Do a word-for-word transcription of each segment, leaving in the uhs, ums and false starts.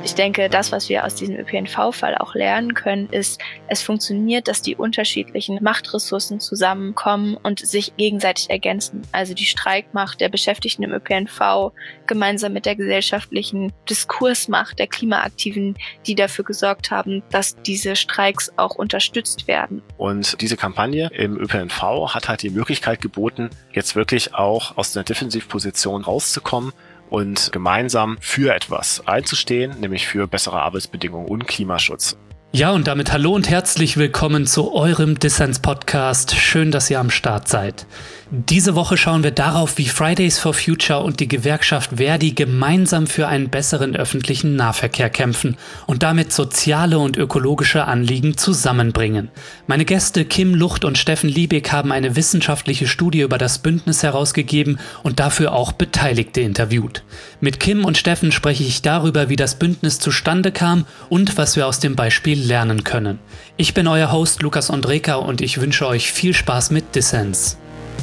Ich denke, das, was wir aus diesem Ö P N V-Fall auch lernen können, ist, es funktioniert, dass die unterschiedlichen Machtressourcen zusammenkommen und sich gegenseitig ergänzen. Also die Streikmacht der Beschäftigten im Ö P N V gemeinsam mit der gesellschaftlichen Diskursmacht der Klimaaktiven, die dafür gesorgt haben, dass diese Streiks auch unterstützt werden. Und diese Kampagne im Ö P N V hat halt die Möglichkeit geboten, jetzt wirklich auch aus einer Defensivposition rauszukommen und gemeinsam für etwas einzustehen, nämlich für bessere Arbeitsbedingungen und Klimaschutz. Ja, und damit hallo und herzlich willkommen zu eurem Dissens-Podcast. Schön, dass ihr am Start seid. Diese Woche schauen wir darauf, wie Fridays for Future und die Gewerkschaft Verdi gemeinsam für einen besseren öffentlichen Nahverkehr kämpfen und damit soziale und ökologische Anliegen zusammenbringen. Meine Gäste Kim Lucht und Steffen Liebig haben eine wissenschaftliche Studie über das Bündnis herausgegeben und dafür auch Beteiligte interviewt. Mit Kim und Steffen spreche ich darüber, wie das Bündnis zustande kam und was wir aus dem Beispiel lernen können. Ich bin euer Host Lukas Ondreka und ich wünsche euch viel Spaß mit Dissens.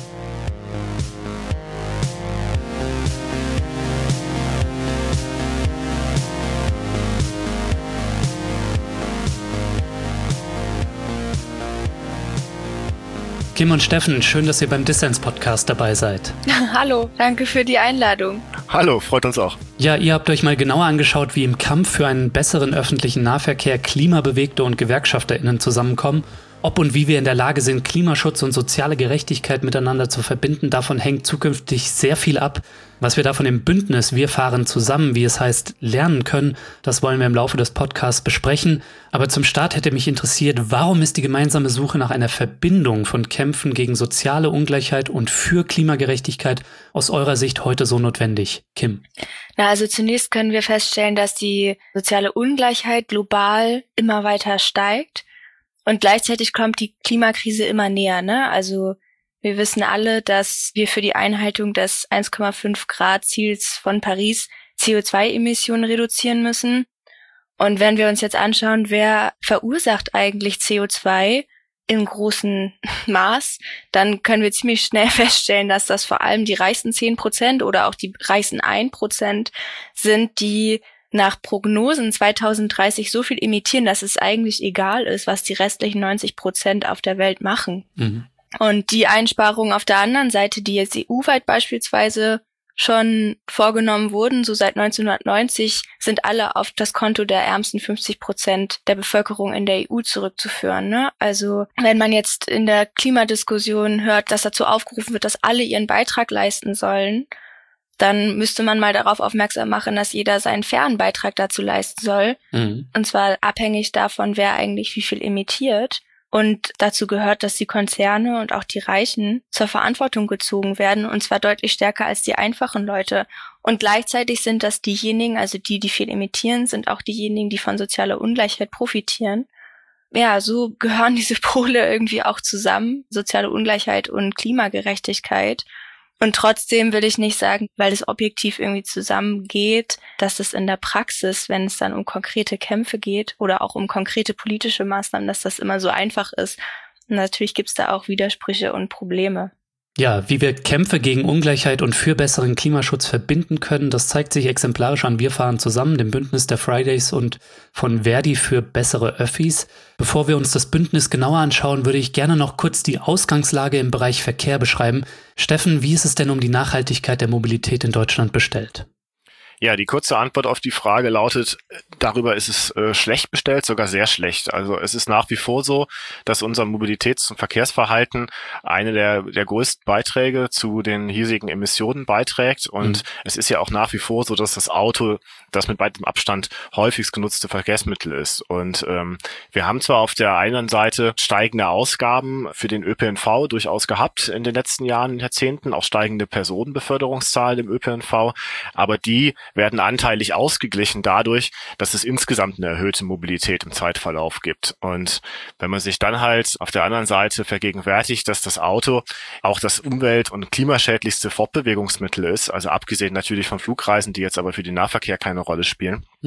Kim und Steffen, schön, dass ihr beim Dissens-Podcast dabei seid. Hallo, danke für die Einladung. Hallo, freut uns auch. Ja, ihr habt euch mal genauer angeschaut, wie im Kampf für einen besseren öffentlichen Nahverkehr Klimabewegte und GewerkschafterInnen zusammenkommen. Ob und wie wir in der Lage sind, Klimaschutz und soziale Gerechtigkeit miteinander zu verbinden, davon hängt zukünftig sehr viel ab. Was wir davon im Bündnis Wir fahren zusammen, wie es heißt, lernen können, das wollen wir im Laufe des Podcasts besprechen. Aber zum Start hätte mich interessiert, warum ist die gemeinsame Suche nach einer Verbindung von Kämpfen gegen soziale Ungleichheit und für Klimagerechtigkeit aus eurer Sicht heute so notwendig? Kim? Na, also zunächst können wir feststellen, dass die soziale Ungleichheit global immer weiter steigt. Und gleichzeitig kommt die Klimakrise immer näher, ne? Also wir wissen alle, dass wir für die Einhaltung des eins Komma fünf Grad Ziels von Paris C O zwei Emissionen reduzieren müssen. Und wenn wir uns jetzt anschauen, wer verursacht eigentlich C O zwei in großem Maß, dann können wir ziemlich schnell feststellen, dass das vor allem die reichsten zehn Prozent oder auch die reichsten ein Prozent sind, die nach Prognosen zweitausenddreißig so viel emittieren, dass es eigentlich egal ist, was die restlichen neunzig Prozent auf der Welt machen. Mhm. Und die Einsparungen auf der anderen Seite, die jetzt E U-weit beispielsweise schon vorgenommen wurden, so seit neunzehnhundertneunzig, sind alle auf das Konto der ärmsten fünfzig Prozent der Bevölkerung in der E U zurückzuführen, ne? Also wenn man jetzt in der Klimadiskussion hört, dass dazu aufgerufen wird, dass alle ihren Beitrag leisten sollen, dann müsste man mal darauf aufmerksam machen, dass jeder seinen fairen Beitrag dazu leisten soll. Mhm. Und zwar abhängig davon, wer eigentlich wie viel emittiert. Und dazu gehört, dass die Konzerne und auch die Reichen zur Verantwortung gezogen werden, und zwar deutlich stärker als die einfachen Leute. Und gleichzeitig sind das diejenigen, also die, die viel emittieren, sind auch diejenigen, die von sozialer Ungleichheit profitieren. Ja, so gehören diese Pole irgendwie auch zusammen, soziale Ungleichheit und Klimagerechtigkeit. Und trotzdem will ich nicht sagen, weil es objektiv irgendwie zusammengeht, dass es in der Praxis, wenn es dann um konkrete Kämpfe geht oder auch um konkrete politische Maßnahmen, dass das immer so einfach ist. Und natürlich gibt es da auch Widersprüche und Probleme. Ja, wie wir Kämpfe gegen Ungleichheit und für besseren Klimaschutz verbinden können, das zeigt sich exemplarisch an Wir fahren zusammen, dem Bündnis der Fridays und von Verdi für bessere Öffis. Bevor wir uns das Bündnis genauer anschauen, würde ich gerne noch kurz die Ausgangslage im Bereich Verkehr beschreiben. Steffen, wie ist es denn um die Nachhaltigkeit der Mobilität in Deutschland bestellt? Ja, die kurze Antwort auf die Frage lautet, darüber ist es äh, schlecht bestellt, sogar sehr schlecht. Also es ist nach wie vor so, dass unser Mobilitäts- und Verkehrsverhalten eine der, der größten Beiträge zu den hiesigen Emissionen beiträgt. Und mhm. es ist ja auch nach wie vor so, dass das Auto das mit weitem Abstand häufigst genutzte Verkehrsmittel ist. Und ähm, wir haben zwar auf der einen Seite steigende Ausgaben für den Ö P N V durchaus gehabt in den letzten Jahren, Jahrzehnten, auch steigende Personenbeförderungszahlen im Ö P N V, aber die werden anteilig ausgeglichen dadurch, dass es insgesamt eine erhöhte Mobilität im Zeitverlauf gibt. Und wenn man sich dann halt auf der anderen Seite vergegenwärtigt, dass das Auto auch das umwelt- und klimaschädlichste Fortbewegungsmittel ist, also abgesehen natürlich von Flugreisen, die jetzt aber für den Nahverkehr keine Rolle spielen, hm.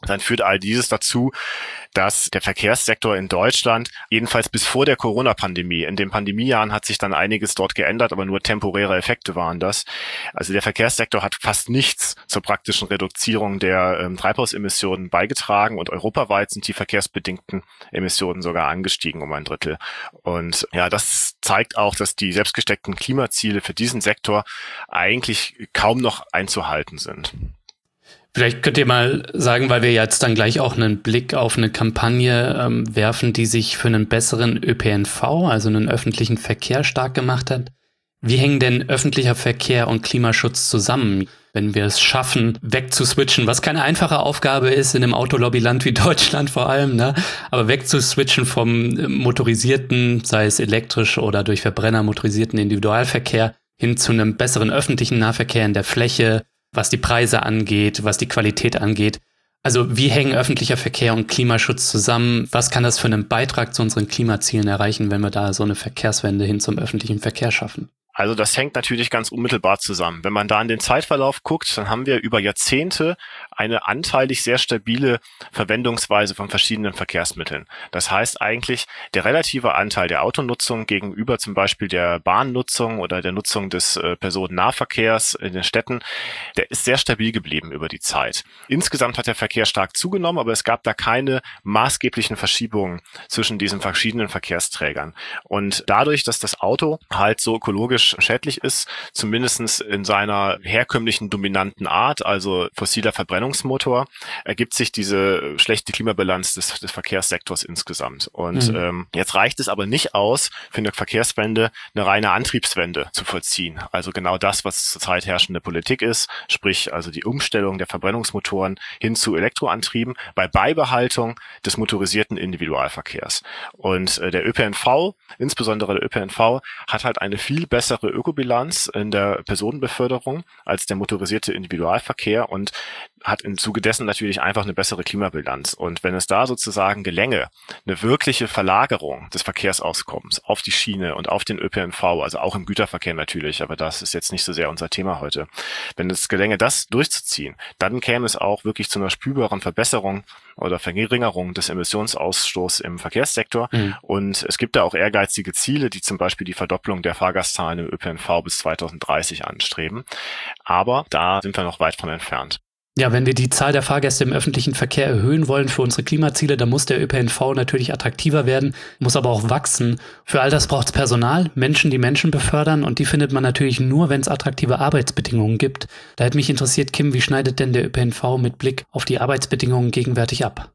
dann führt all dieses dazu, dass der Verkehrssektor in Deutschland, jedenfalls bis vor der Corona-Pandemie, in den Pandemiejahren hat sich dann einiges dort geändert, aber nur temporäre Effekte waren das. Also der Verkehrssektor hat fast nichts zur praktischen Reduzierung der ähm, Treibhausemissionen beigetragen und europaweit sind die verkehrsbedingten Emissionen sogar angestiegen um ein Drittel. Und ja, das zeigt auch, dass die selbstgesteckten Klimaziele für diesen Sektor eigentlich kaum noch einzuhalten sind. Vielleicht könnt ihr mal sagen, weil wir jetzt dann gleich auch einen Blick auf eine Kampagne ähm, werfen, die sich für einen besseren Ö P N V, also einen öffentlichen Verkehr, stark gemacht hat. Wie hängen denn öffentlicher Verkehr und Klimaschutz zusammen, wenn wir es schaffen, wegzuswitchen, was keine einfache Aufgabe ist in einem Autolobbyland wie Deutschland vor allem, ne? Aber wegzuswitchen vom motorisierten, sei es elektrisch oder durch Verbrenner motorisierten Individualverkehr hin zu einem besseren öffentlichen Nahverkehr in der Fläche, was die Preise angeht, was die Qualität angeht. Also wie hängen öffentlicher Verkehr und Klimaschutz zusammen? Was kann das für einen Beitrag zu unseren Klimazielen erreichen, wenn wir da so eine Verkehrswende hin zum öffentlichen Verkehr schaffen? Also das hängt natürlich ganz unmittelbar zusammen. Wenn man da in den Zeitverlauf guckt, dann haben wir über Jahrzehnte eine anteilig sehr stabile Verwendungsweise von verschiedenen Verkehrsmitteln. Das heißt eigentlich, der relative Anteil der Autonutzung gegenüber zum Beispiel der Bahnnutzung oder der Nutzung des äh, Personennahverkehrs in den Städten, der ist sehr stabil geblieben über die Zeit. Insgesamt hat der Verkehr stark zugenommen, aber es gab da keine maßgeblichen Verschiebungen zwischen diesen verschiedenen Verkehrsträgern. Und dadurch, dass das Auto halt so ökologisch schädlich ist, zumindest in seiner herkömmlichen dominanten Art, also fossiler Verbrennungsmotor, ergibt sich diese schlechte Klimabilanz des, des Verkehrssektors insgesamt. Und mhm. ähm, jetzt reicht es aber nicht aus, für eine Verkehrswende eine reine Antriebswende zu vollziehen. Also genau das, was zurzeit herrschende Politik ist, sprich also die Umstellung der Verbrennungsmotoren hin zu Elektroantrieben bei Beibehaltung des motorisierten Individualverkehrs. Und äh, der Ö P N V, insbesondere der Ö P N V, hat halt eine viel bessere Ökobilanz in der Personenbeförderung als der motorisierte Individualverkehr und hat im Zuge dessen natürlich einfach eine bessere Klimabilanz. Und wenn es da sozusagen gelänge, eine wirkliche Verlagerung des Verkehrsauskommens auf die Schiene und auf den Ö P N V, also auch im Güterverkehr natürlich, aber das ist jetzt nicht so sehr unser Thema heute. Wenn es gelänge, das durchzuziehen, dann käme es auch wirklich zu einer spürbaren Verbesserung oder Verringerung des Emissionsausstoßes im Verkehrssektor. Mhm. Und es gibt da auch ehrgeizige Ziele, die zum Beispiel die Verdopplung der Fahrgastzahlen im Ö P N V bis zweitausenddreißig anstreben. Aber da sind wir noch weit von entfernt. Ja, wenn wir die Zahl der Fahrgäste im öffentlichen Verkehr erhöhen wollen für unsere Klimaziele, dann muss der Ö P N V natürlich attraktiver werden, muss aber auch wachsen. Für all das braucht es Personal, Menschen, die Menschen befördern und die findet man natürlich nur, wenn es attraktive Arbeitsbedingungen gibt. Da hätte mich interessiert, Kim, wie schneidet denn der Ö P N V mit Blick auf die Arbeitsbedingungen gegenwärtig ab?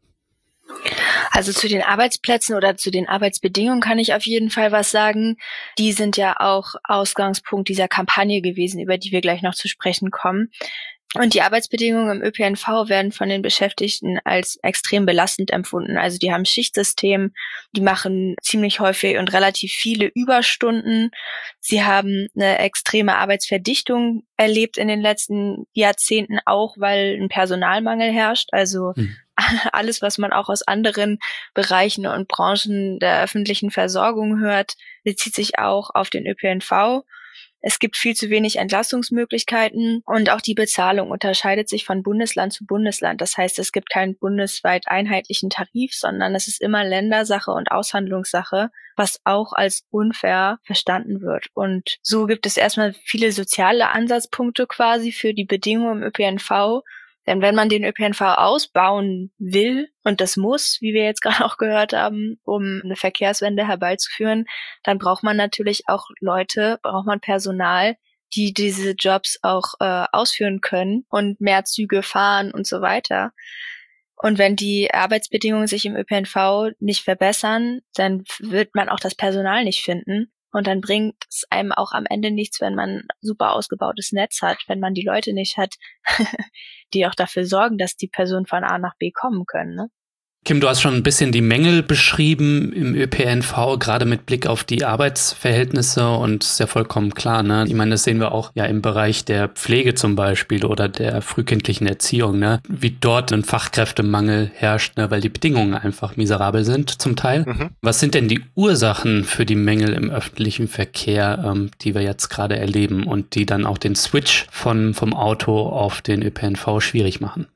Also zu den Arbeitsplätzen oder zu den Arbeitsbedingungen kann ich auf jeden Fall was sagen. Die sind ja auch Ausgangspunkt dieser Kampagne gewesen, über die wir gleich noch zu sprechen kommen. Und die Arbeitsbedingungen im Ö P N V werden von den Beschäftigten als extrem belastend empfunden. Also die haben Schichtsystem, die machen ziemlich häufig und relativ viele Überstunden. Sie haben eine extreme Arbeitsverdichtung erlebt in den letzten Jahrzehnten, auch weil ein Personalmangel herrscht. Also hm. alles, was man auch aus anderen Bereichen und Branchen der öffentlichen Versorgung hört, bezieht sich auch auf den Ö P N V. Es gibt viel zu wenig Entlastungsmöglichkeiten und auch die Bezahlung unterscheidet sich von Bundesland zu Bundesland. Das heißt, es gibt keinen bundesweit einheitlichen Tarif, sondern es ist immer Ländersache und Aushandlungssache, was auch als unfair verstanden wird. Und so gibt es erstmal viele soziale Ansatzpunkte quasi für die Bedingungen im Ö P N V. Denn wenn man den Ö P N V ausbauen will, und das muss, wie wir jetzt gerade auch gehört haben, um eine Verkehrswende herbeizuführen, dann braucht man natürlich auch Leute, braucht man Personal, die diese Jobs auch äh, ausführen können und mehr Züge fahren und so weiter. Und wenn die Arbeitsbedingungen sich im Ö P N V nicht verbessern, dann wird man auch das Personal nicht finden. Und dann bringt es einem auch am Ende nichts, wenn man ein super ausgebautes Netz hat, wenn man die Leute nicht hat, die auch dafür sorgen, dass die Personen von A nach B kommen können, ne? Kim, du hast schon ein bisschen die Mängel beschrieben im Ö P N V, gerade mit Blick auf die Arbeitsverhältnisse und ist ja vollkommen klar, ne? Ich meine, das sehen wir auch ja im Bereich der Pflege zum Beispiel oder der frühkindlichen Erziehung, ne? Wie dort ein Fachkräftemangel herrscht, ne? Weil die Bedingungen einfach miserabel sind zum Teil. Mhm. Was sind denn die Ursachen für die Mängel im öffentlichen Verkehr, ähm, die wir jetzt gerade erleben und die dann auch den Switch von vom Auto auf den Ö P N V schwierig machen?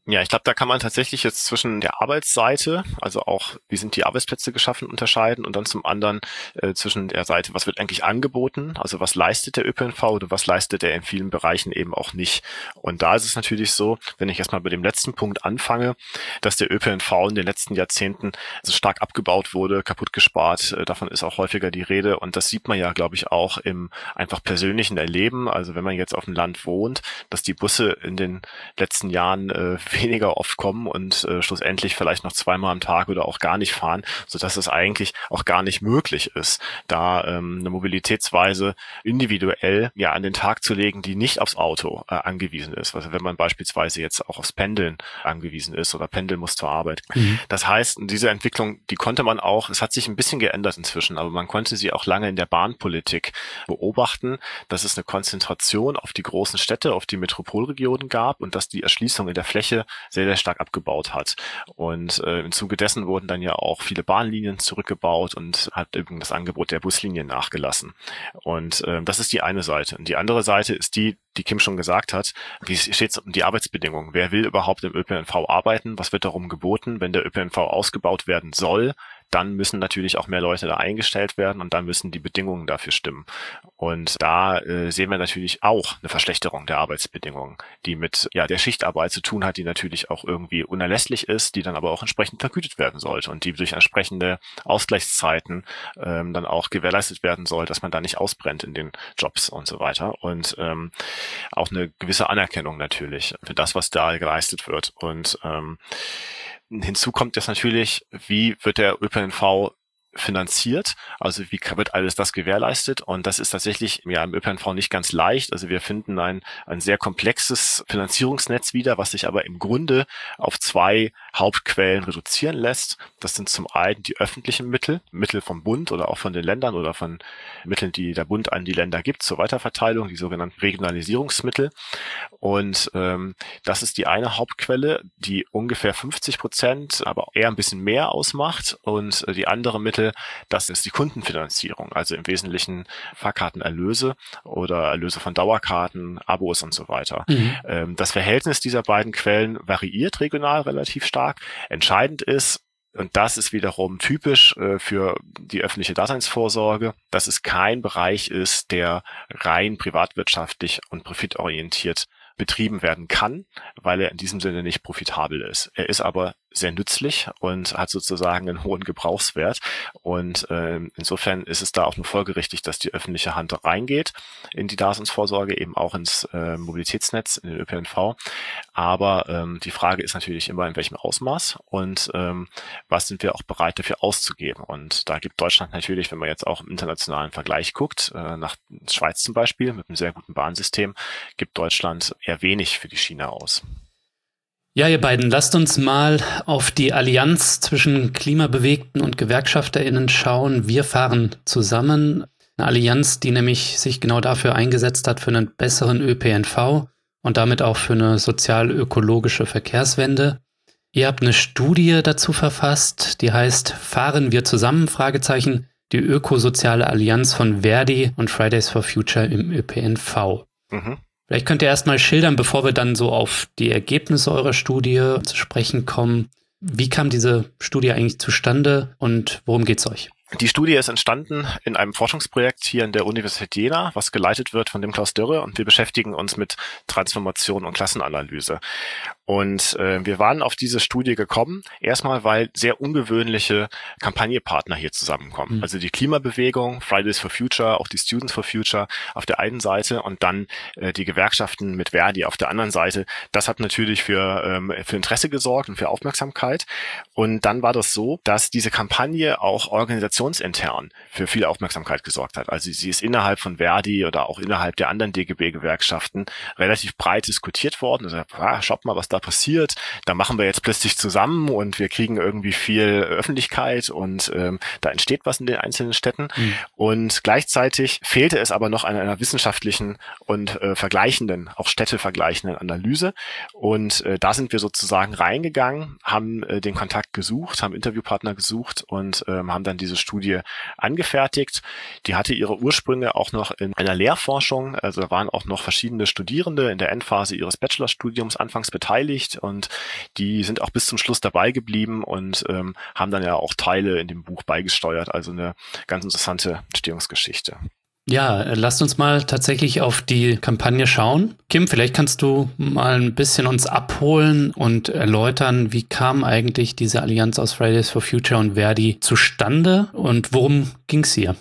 Ja, ich glaube, da kann man tatsächlich jetzt zwischen der Arbeitsseite, also auch, wie sind die Arbeitsplätze geschaffen, unterscheiden und dann zum anderen äh, zwischen der Seite, was wird eigentlich angeboten, also was leistet der Ö P N V oder was leistet er in vielen Bereichen eben auch nicht. Und da ist es natürlich so, wenn ich erstmal bei dem letzten Punkt anfange, dass der Ö P N V in den letzten Jahrzehnten also stark abgebaut wurde, kaputt gespart, äh, davon ist auch häufiger die Rede und das sieht man ja, glaube ich, auch im einfach persönlichen Erleben, also wenn man jetzt auf dem Land wohnt, dass die Busse in den letzten Jahren äh, weniger oft kommen und äh, schlussendlich vielleicht noch zweimal am Tag oder auch gar nicht fahren, sodass es eigentlich auch gar nicht möglich ist, da ähm, eine Mobilitätsweise individuell ja an den Tag zu legen, die nicht aufs Auto äh, angewiesen ist. Also wenn man beispielsweise jetzt auch aufs Pendeln angewiesen ist oder pendeln muss zur Arbeit. Mhm. Das heißt, diese Entwicklung, die konnte man auch, es hat sich ein bisschen geändert inzwischen, aber man konnte sie auch lange in der Bahnpolitik beobachten, dass es eine Konzentration auf die großen Städte, auf die Metropolregionen gab und dass die Erschließung in der Fläche sehr, sehr stark abgebaut hat. Und äh, im Zuge dessen wurden dann ja auch viele Bahnlinien zurückgebaut und hat eben das Angebot der Buslinien nachgelassen. Und äh, das ist die eine Seite. Und die andere Seite ist die, die Kim schon gesagt hat, wie steht es um die Arbeitsbedingungen? Wer will überhaupt im Ö P N V arbeiten? Was wird darum geboten? Wenn der Ö P N V ausgebaut werden soll, dann müssen natürlich auch mehr Leute da eingestellt werden und dann müssen die Bedingungen dafür stimmen. Und da äh, sehen wir natürlich auch eine Verschlechterung der Arbeitsbedingungen, die mit ja der Schichtarbeit zu tun hat, die natürlich auch irgendwie unerlässlich ist, die dann aber auch entsprechend vergütet werden sollte und die durch entsprechende Ausgleichszeiten ähm, dann auch gewährleistet werden soll, dass man da nicht ausbrennt in den Jobs und so weiter. Und ähm, auch eine gewisse Anerkennung natürlich für das, was da geleistet wird. Und ähm, hinzu kommt jetzt natürlich, wie wird der Ö P N V finanziert, also wie wird alles das gewährleistet und das ist tatsächlich ja im Ö P N V nicht ganz leicht, also wir finden ein ein sehr komplexes Finanzierungsnetz wieder, was sich aber im Grunde auf zwei Hauptquellen reduzieren lässt. Das sind zum einen die öffentlichen Mittel, Mittel vom Bund oder auch von den Ländern oder von Mitteln, die der Bund an die Länder gibt zur Weiterverteilung, die sogenannten Regionalisierungsmittel und ähm, das ist die eine Hauptquelle, die ungefähr fünfzig Prozent, aber eher ein bisschen mehr ausmacht und äh, die andere Mittel, das ist die Kundenfinanzierung, also im Wesentlichen Fahrkartenerlöse oder Erlöse von Dauerkarten, Abos und so weiter. Mhm. Ähm, das Verhältnis dieser beiden Quellen variiert regional relativ stark. Entscheidend ist, und das ist wiederum typisch äh, für die öffentliche Daseinsvorsorge, dass es kein Bereich ist, der rein privatwirtschaftlich und profitorientiert betrieben werden kann, weil er in diesem Sinne nicht profitabel ist. Er ist aber sehr nützlich und hat sozusagen einen hohen Gebrauchswert und äh, insofern ist es da auch nur folgerichtig, dass die öffentliche Hand reingeht in die Daseinsvorsorge, eben auch ins äh, Mobilitätsnetz, in den Ö P N V. Aber ähm, die Frage ist natürlich immer, in welchem Ausmaß und ähm, was sind wir auch bereit dafür auszugeben. Und da gibt Deutschland natürlich, wenn man jetzt auch im internationalen Vergleich guckt, äh, nach Schweiz zum Beispiel mit einem sehr guten Bahnsystem, gibt Deutschland eher wenig für die Schiene aus. Ja, ihr beiden, lasst uns mal auf die Allianz zwischen Klimabewegten und GewerkschafterInnen schauen. Wir fahren zusammen. Eine Allianz, die nämlich sich genau dafür eingesetzt hat, für einen besseren Ö P N V und damit auch für eine sozial-ökologische Verkehrswende. Ihr habt eine Studie dazu verfasst, die heißt Fahren wir zusammen? Fragezeichen, die ökosoziale Allianz von Verdi und Fridays for Future im Ö P N V. Mhm. Vielleicht könnt ihr erstmal schildern, bevor wir dann so auf die Ergebnisse eurer Studie zu sprechen kommen. Wie kam diese Studie eigentlich zustande und worum geht's euch? Die Studie ist entstanden in einem Forschungsprojekt hier in der Universität Jena, was geleitet wird von dem Klaus Dürre und wir beschäftigen uns mit Transformation und Klassenanalyse. Und äh, wir waren auf diese Studie gekommen, erstmal weil sehr ungewöhnliche Kampagnenpartner hier zusammenkommen. Mhm. Also die Klimabewegung, Fridays for Future, auch die Students for Future auf der einen Seite und dann äh, die Gewerkschaften mit Verdi auf der anderen Seite. Das hat natürlich für, ähm, für Interesse gesorgt und für Aufmerksamkeit. Und dann war das so, dass diese Kampagne auch organisationsintern für viel Aufmerksamkeit gesorgt hat. Also sie ist innerhalb von Verdi oder auch innerhalb der anderen D G B-Gewerkschaften relativ breit diskutiert worden. Also, ah, schaut mal, was da passiert. Da machen wir jetzt plötzlich zusammen und wir kriegen irgendwie viel Öffentlichkeit und ähm, da entsteht was in den einzelnen Städten. Mhm. Und gleichzeitig fehlte es aber noch an einer wissenschaftlichen und äh, vergleichenden, auch städtevergleichenden Analyse. Und äh, da sind wir sozusagen reingegangen, haben äh, den Kontakt gesucht, haben Interviewpartner gesucht und ähm, haben dann diese Studie angefertigt. Die hatte ihre Ursprünge auch noch in einer Lehrforschung. Also da waren auch noch verschiedene Studierende in der Endphase ihres Bachelorstudiums anfangs beteiligt. beteiligt und die sind auch bis zum Schluss dabei geblieben und ähm, haben dann ja auch Teile in dem Buch beigesteuert. Also eine ganz interessante Entstehungsgeschichte. Ja, lasst uns mal tatsächlich auf die Kampagne schauen. Kim, vielleicht kannst du mal ein bisschen uns abholen und erläutern, wie kam eigentlich diese Allianz aus Fridays for Future und Verdi zustande und worum ging's hier?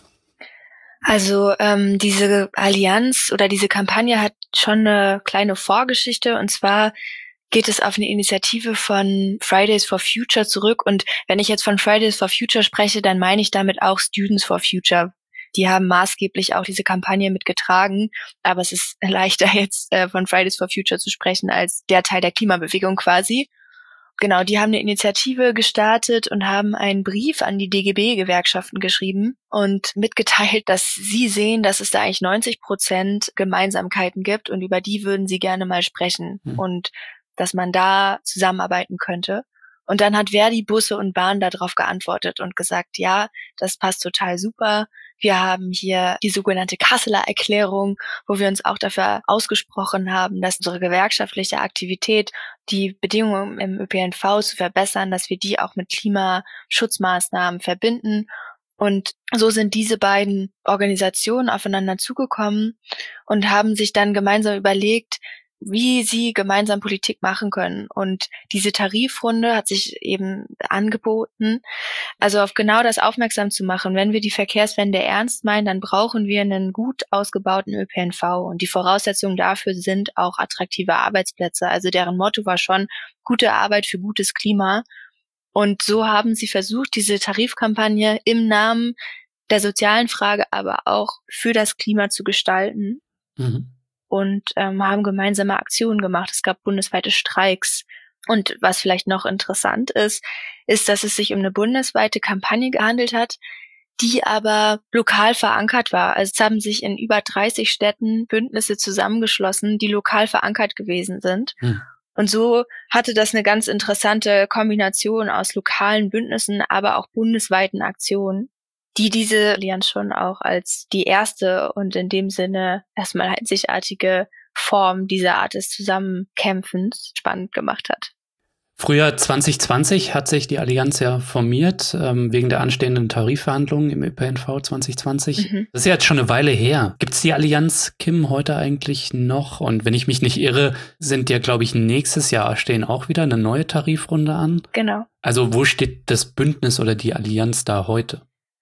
Also ähm, diese Allianz oder diese Kampagne hat schon eine kleine Vorgeschichte, und zwar geht es auf eine Initiative von Fridays for Future zurück, und wenn ich jetzt von Fridays for Future spreche, dann meine ich damit auch Students for Future. Die haben maßgeblich auch diese Kampagne mitgetragen, aber es ist leichter jetzt äh, von Fridays for Future zu sprechen als der Teil der Klimabewegung quasi. Genau, die haben eine Initiative gestartet und haben einen Brief an die D G B-Gewerkschaften geschrieben und mitgeteilt, dass sie sehen, dass es da eigentlich neunzig Prozent Gemeinsamkeiten gibt und über die würden sie gerne mal sprechen mhm. und dass man da zusammenarbeiten könnte. Und dann hat Verdi Busse und Bahn darauf geantwortet und gesagt, ja, das passt total super. Wir haben hier die sogenannte Kasseler Erklärung, wo wir uns auch dafür ausgesprochen haben, dass unsere gewerkschaftliche Aktivität, die Bedingungen im Ö P N V zu verbessern, dass wir die auch mit Klimaschutzmaßnahmen verbinden. Und so sind diese beiden Organisationen aufeinander zugekommen und haben sich dann gemeinsam überlegt, wie sie gemeinsam Politik machen können. Und diese Tarifrunde hat sich eben angeboten, also auf genau das aufmerksam zu machen. Wenn wir die Verkehrswende ernst meinen, dann brauchen wir einen gut ausgebauten Ö P N V. Und die Voraussetzungen dafür sind auch attraktive Arbeitsplätze. Also deren Motto war schon gute Arbeit für gutes Klima. Und so haben sie versucht, diese Tarifkampagne im Namen der sozialen Frage, aber auch für das Klima zu gestalten. Mhm. Und ähm, haben gemeinsame Aktionen gemacht. Es gab bundesweite Streiks. Und was vielleicht noch interessant ist, ist, dass es sich um eine bundesweite Kampagne gehandelt hat, die aber lokal verankert war. Also es haben sich in über dreißig Städten Bündnisse zusammengeschlossen, die lokal verankert gewesen sind. Hm. Und so hatte das eine ganz interessante Kombination aus lokalen Bündnissen, aber auch bundesweiten Aktionen, die diese Allianz schon auch als die erste und in dem Sinne erstmal einzigartige Form dieser Art des Zusammenkämpfens spannend gemacht hat. Frühjahr zwanzig zwanzig hat sich die Allianz ja formiert, ähm, wegen der anstehenden Tarifverhandlungen im Ö P N V zwanzig zwanzig. Mhm. Das ist ja jetzt schon eine Weile her. Gibt es die Allianz, Kim, heute eigentlich noch? Und wenn ich mich nicht irre, sind ja, glaube ich, nächstes Jahr stehen auch wieder eine neue Tarifrunde an. Genau. Also wo steht das Bündnis oder die Allianz da heute?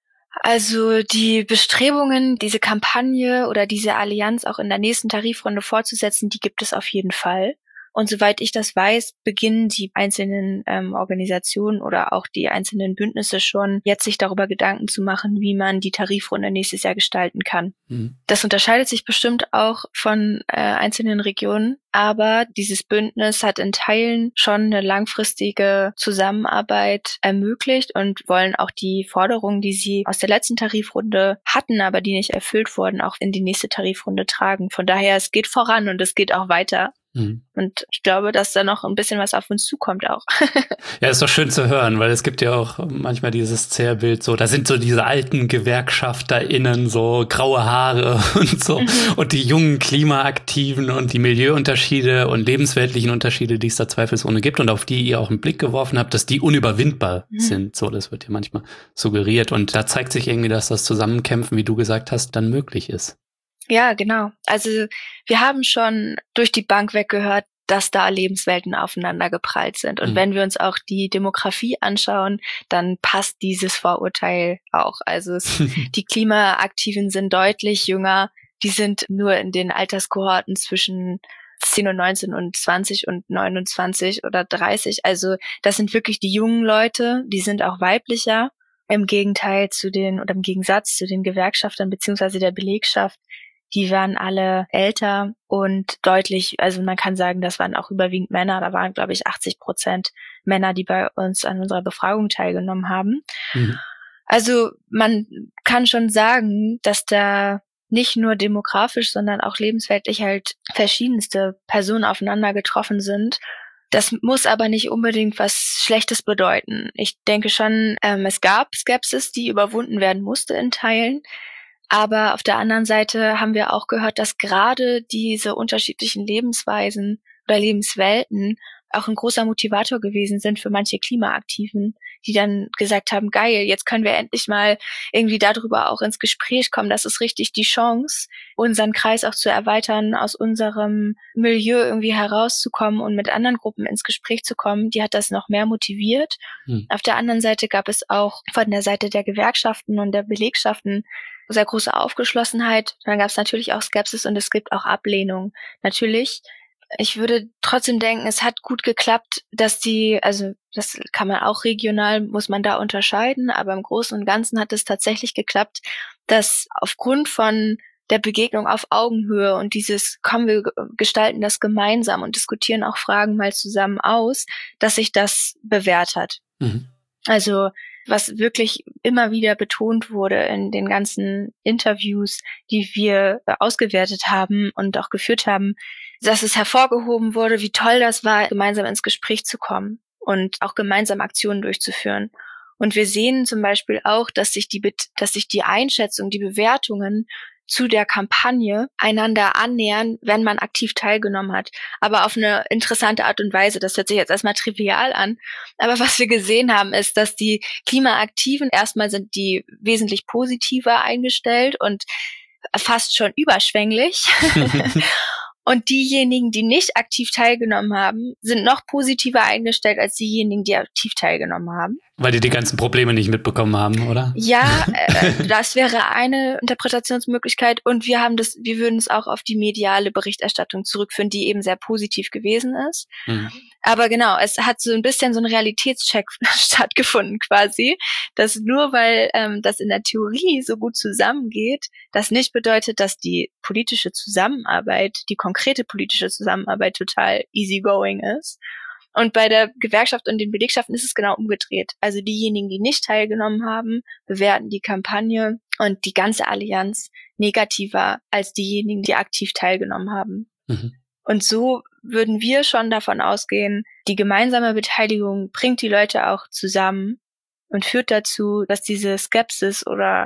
Also die Bestrebungen, diese Kampagne oder diese Allianz auch in der nächsten Tarifrunde fortzusetzen, die gibt es auf jeden Fall. Und soweit ich das weiß, beginnen die einzelnen ähm, Organisationen oder auch die einzelnen Bündnisse schon, jetzt sich darüber Gedanken zu machen, wie man die Tarifrunde nächstes Jahr gestalten kann. Mhm. Das unterscheidet sich bestimmt auch von äh, einzelnen Regionen, aber dieses Bündnis hat in Teilen schon eine langfristige Zusammenarbeit ermöglicht und wollen auch die Forderungen, die sie aus der letzten Tarifrunde hatten, aber die nicht erfüllt wurden, auch in die nächste Tarifrunde tragen. Von daher, es geht voran und es geht auch weiter. Mhm. Und ich glaube, dass da noch ein bisschen was auf uns zukommt auch. Ja, ist doch schön zu hören, weil es gibt ja auch manchmal dieses Zerrbild so, da sind so diese alten GewerkschafterInnen, so graue Haare und so, mhm. und die jungen Klimaaktiven und die Milieuunterschiede und lebensweltlichen Unterschiede, die es da zweifelsohne gibt und auf die ihr auch einen Blick geworfen habt, dass die unüberwindbar mhm. sind. So, das wird ja manchmal suggeriert. Und da zeigt sich irgendwie, dass das Zusammenkämpfen, wie du gesagt hast, dann möglich ist. Ja, genau. Also wir haben schon durch die Bank weggehört, dass da Lebenswelten aufeinander geprallt sind. Und mhm. wenn wir uns auch die Demografie anschauen, dann passt dieses Vorurteil auch. Also es, die Klimaaktiven sind deutlich jünger. Die sind nur in den Alterskohorten zwischen zehn und neunzehn und zwanzig und neunundzwanzig oder dreißig. Also das sind wirklich die jungen Leute. Die sind auch weiblicher. Im Gegenteil zu den, oder im Gegensatz zu den Gewerkschaftern beziehungsweise der Belegschaft. Die waren alle älter und deutlich, also man kann sagen, das waren auch überwiegend Männer. Da waren, glaube ich, achtzig Prozent Männer, die bei uns an unserer Befragung teilgenommen haben. Mhm. Also man kann schon sagen, dass da nicht nur demografisch, sondern auch lebensweltlich halt verschiedenste Personen aufeinander getroffen sind. Das muss aber nicht unbedingt was Schlechtes bedeuten. Ich denke schon, ähm, es gab Skepsis, die überwunden werden musste in Teilen. Aber auf der anderen Seite haben wir auch gehört, dass gerade diese unterschiedlichen Lebensweisen oder Lebenswelten auch ein großer Motivator gewesen sind für manche Klimaaktiven, die dann gesagt haben, geil, jetzt können wir endlich mal irgendwie darüber auch ins Gespräch kommen. Das ist richtig die Chance, unseren Kreis auch zu erweitern, aus unserem Milieu irgendwie herauszukommen und mit anderen Gruppen ins Gespräch zu kommen. Die hat das noch mehr motiviert. Hm. Auf der anderen Seite gab es auch von der Seite der Gewerkschaften und der Belegschaften sehr große Aufgeschlossenheit. Dann gab es natürlich auch Skepsis und es gibt auch Ablehnung. Natürlich, ich würde trotzdem denken, es hat gut geklappt, dass die, also das kann man auch regional, muss man da unterscheiden, aber im Großen und Ganzen hat es tatsächlich geklappt, dass aufgrund von der Begegnung auf Augenhöhe und dieses, komm, wir gestalten das gemeinsam und diskutieren auch Fragen mal zusammen aus, dass sich das bewährt hat. Mhm. Also was wirklich immer wieder betont wurde in den ganzen Interviews, die wir ausgewertet haben und auch geführt haben, dass es hervorgehoben wurde, wie toll das war, gemeinsam ins Gespräch zu kommen und auch gemeinsam Aktionen durchzuführen. Und wir sehen zum Beispiel auch, dass sich die, dass sich die Einschätzung, die Bewertungen zu der Kampagne einander annähern, wenn man aktiv teilgenommen hat. Aber auf eine interessante Art und Weise. Das hört sich jetzt erstmal trivial an. Aber was wir gesehen haben, ist, dass die Klimaaktiven erstmal sind die wesentlich positiver eingestellt und fast schon überschwänglich. Und diejenigen, die nicht aktiv teilgenommen haben, sind noch positiver eingestellt als diejenigen, die aktiv teilgenommen haben. Weil die die ganzen Probleme nicht mitbekommen haben, oder? Ja, äh, das wäre eine Interpretationsmöglichkeit. Und wir haben das, wir würden es auch auf die mediale Berichterstattung zurückführen, die eben sehr positiv gewesen ist. Mhm. Aber genau, es hat so ein bisschen so ein Realitätscheck stattgefunden quasi, dass nur weil ähm, das in der Theorie so gut zusammengeht, das nicht bedeutet, dass die politische Zusammenarbeit, die konkrete politische Zusammenarbeit total easygoing ist. Und bei der Gewerkschaft und den Belegschaften ist es genau umgedreht. Also diejenigen, die nicht teilgenommen haben, bewerten die Kampagne und die ganze Allianz negativer als diejenigen, die aktiv teilgenommen haben. Mhm. Und so würden wir schon davon ausgehen, die gemeinsame Beteiligung bringt die Leute auch zusammen und führt dazu, dass diese Skepsis oder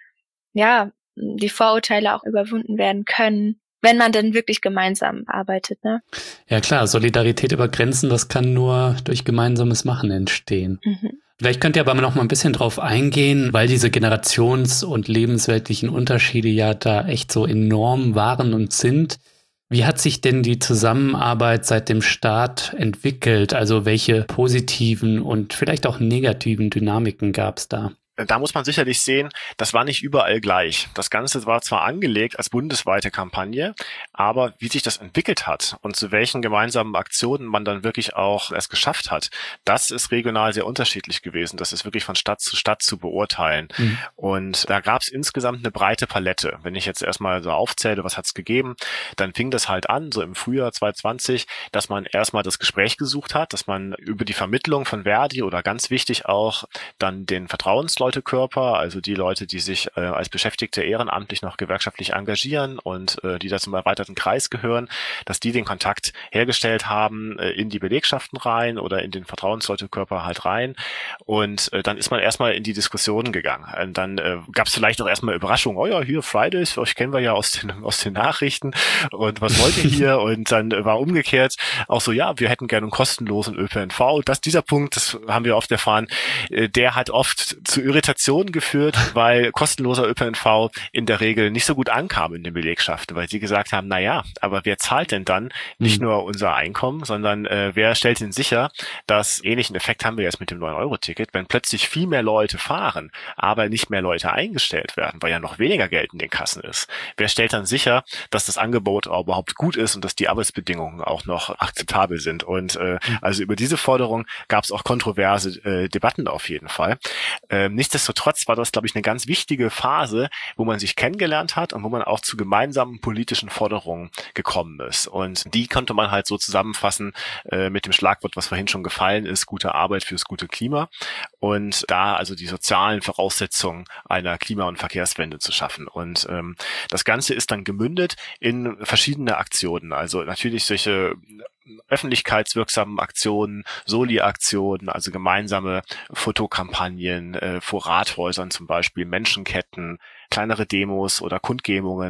ja, die Vorurteile auch überwunden werden können, wenn man denn wirklich gemeinsam arbeitet, ne? Ja klar, Solidarität über Grenzen, das kann nur durch gemeinsames Machen entstehen. Mhm. Vielleicht könnt ihr aber noch mal ein bisschen drauf eingehen, weil diese generations- und lebensweltlichen Unterschiede ja da echt so enorm waren und sind. Wie hat sich denn die Zusammenarbeit seit dem Start entwickelt? Also welche positiven und vielleicht auch negativen Dynamiken gab es da? Da muss man sicherlich sehen, das war nicht überall gleich. Das Ganze war zwar angelegt als bundesweite Kampagne, aber wie sich das entwickelt hat und zu welchen gemeinsamen Aktionen man dann wirklich auch es geschafft hat, das ist regional sehr unterschiedlich gewesen. Das ist wirklich von Stadt zu Stadt zu beurteilen. Mhm. Und da gab es insgesamt eine breite Palette. Wenn ich jetzt erstmal so aufzähle, was hat es gegeben, dann fing das halt an, so im Frühjahr zwanzig zwanzig, dass man erstmal das Gespräch gesucht hat, dass man über die Vermittlung von Verdi oder ganz wichtig auch dann den Vertrauensleuten Körper, also die Leute, die sich äh, als Beschäftigte ehrenamtlich noch gewerkschaftlich engagieren und äh, die da zum erweiterten Kreis gehören, dass die den Kontakt hergestellt haben äh, in die Belegschaften rein oder in den Vertrauensleutekörper halt rein und äh, dann ist man erstmal in die Diskussionen gegangen. Und dann äh, gab es vielleicht auch erstmal Überraschungen, oh ja, hier Fridays, euch kennen wir ja aus den, aus den Nachrichten und was wollt ihr hier? Und dann äh, war umgekehrt auch so, ja, wir hätten gerne einen kostenlosen Ö P N V. Das, dieser Punkt, das haben wir oft erfahren, äh, der hat oft zu Irritation geführt, weil kostenloser Ö P N V in der Regel nicht so gut ankam in den Belegschaften, weil sie gesagt haben, na ja, aber wer zahlt denn dann nicht mhm. nur unser Einkommen, sondern äh, wer stellt denn sicher, dass ähnlichen Effekt haben wir jetzt mit dem neun Euro Ticket, wenn plötzlich viel mehr Leute fahren, aber nicht mehr Leute eingestellt werden, weil ja noch weniger Geld in den Kassen ist. Wer stellt dann sicher, dass das Angebot auch überhaupt gut ist und dass die Arbeitsbedingungen auch noch akzeptabel sind? Und äh, also über diese Forderung gab es auch kontroverse äh, Debatten auf jeden Fall. Ähm, Nichtsdestotrotz war das, glaube ich, eine ganz wichtige Phase, wo man sich kennengelernt hat und wo man auch zu gemeinsamen politischen Forderungen gekommen ist. Und die konnte man halt so zusammenfassen äh, mit dem Schlagwort, was vorhin schon gefallen ist, gute Arbeit fürs gute Klima. Und da also die sozialen Voraussetzungen einer Klima- und Verkehrswende zu schaffen. Und ähm, das Ganze ist dann gemündet in verschiedene Aktionen. Also natürlich solche öffentlichkeitswirksamen Aktionen, Soli-Aktionen, also gemeinsame Fotokampagnen äh, vor Rathäusern zum Beispiel, Menschenketten, kleinere Demos oder Kundgebungen,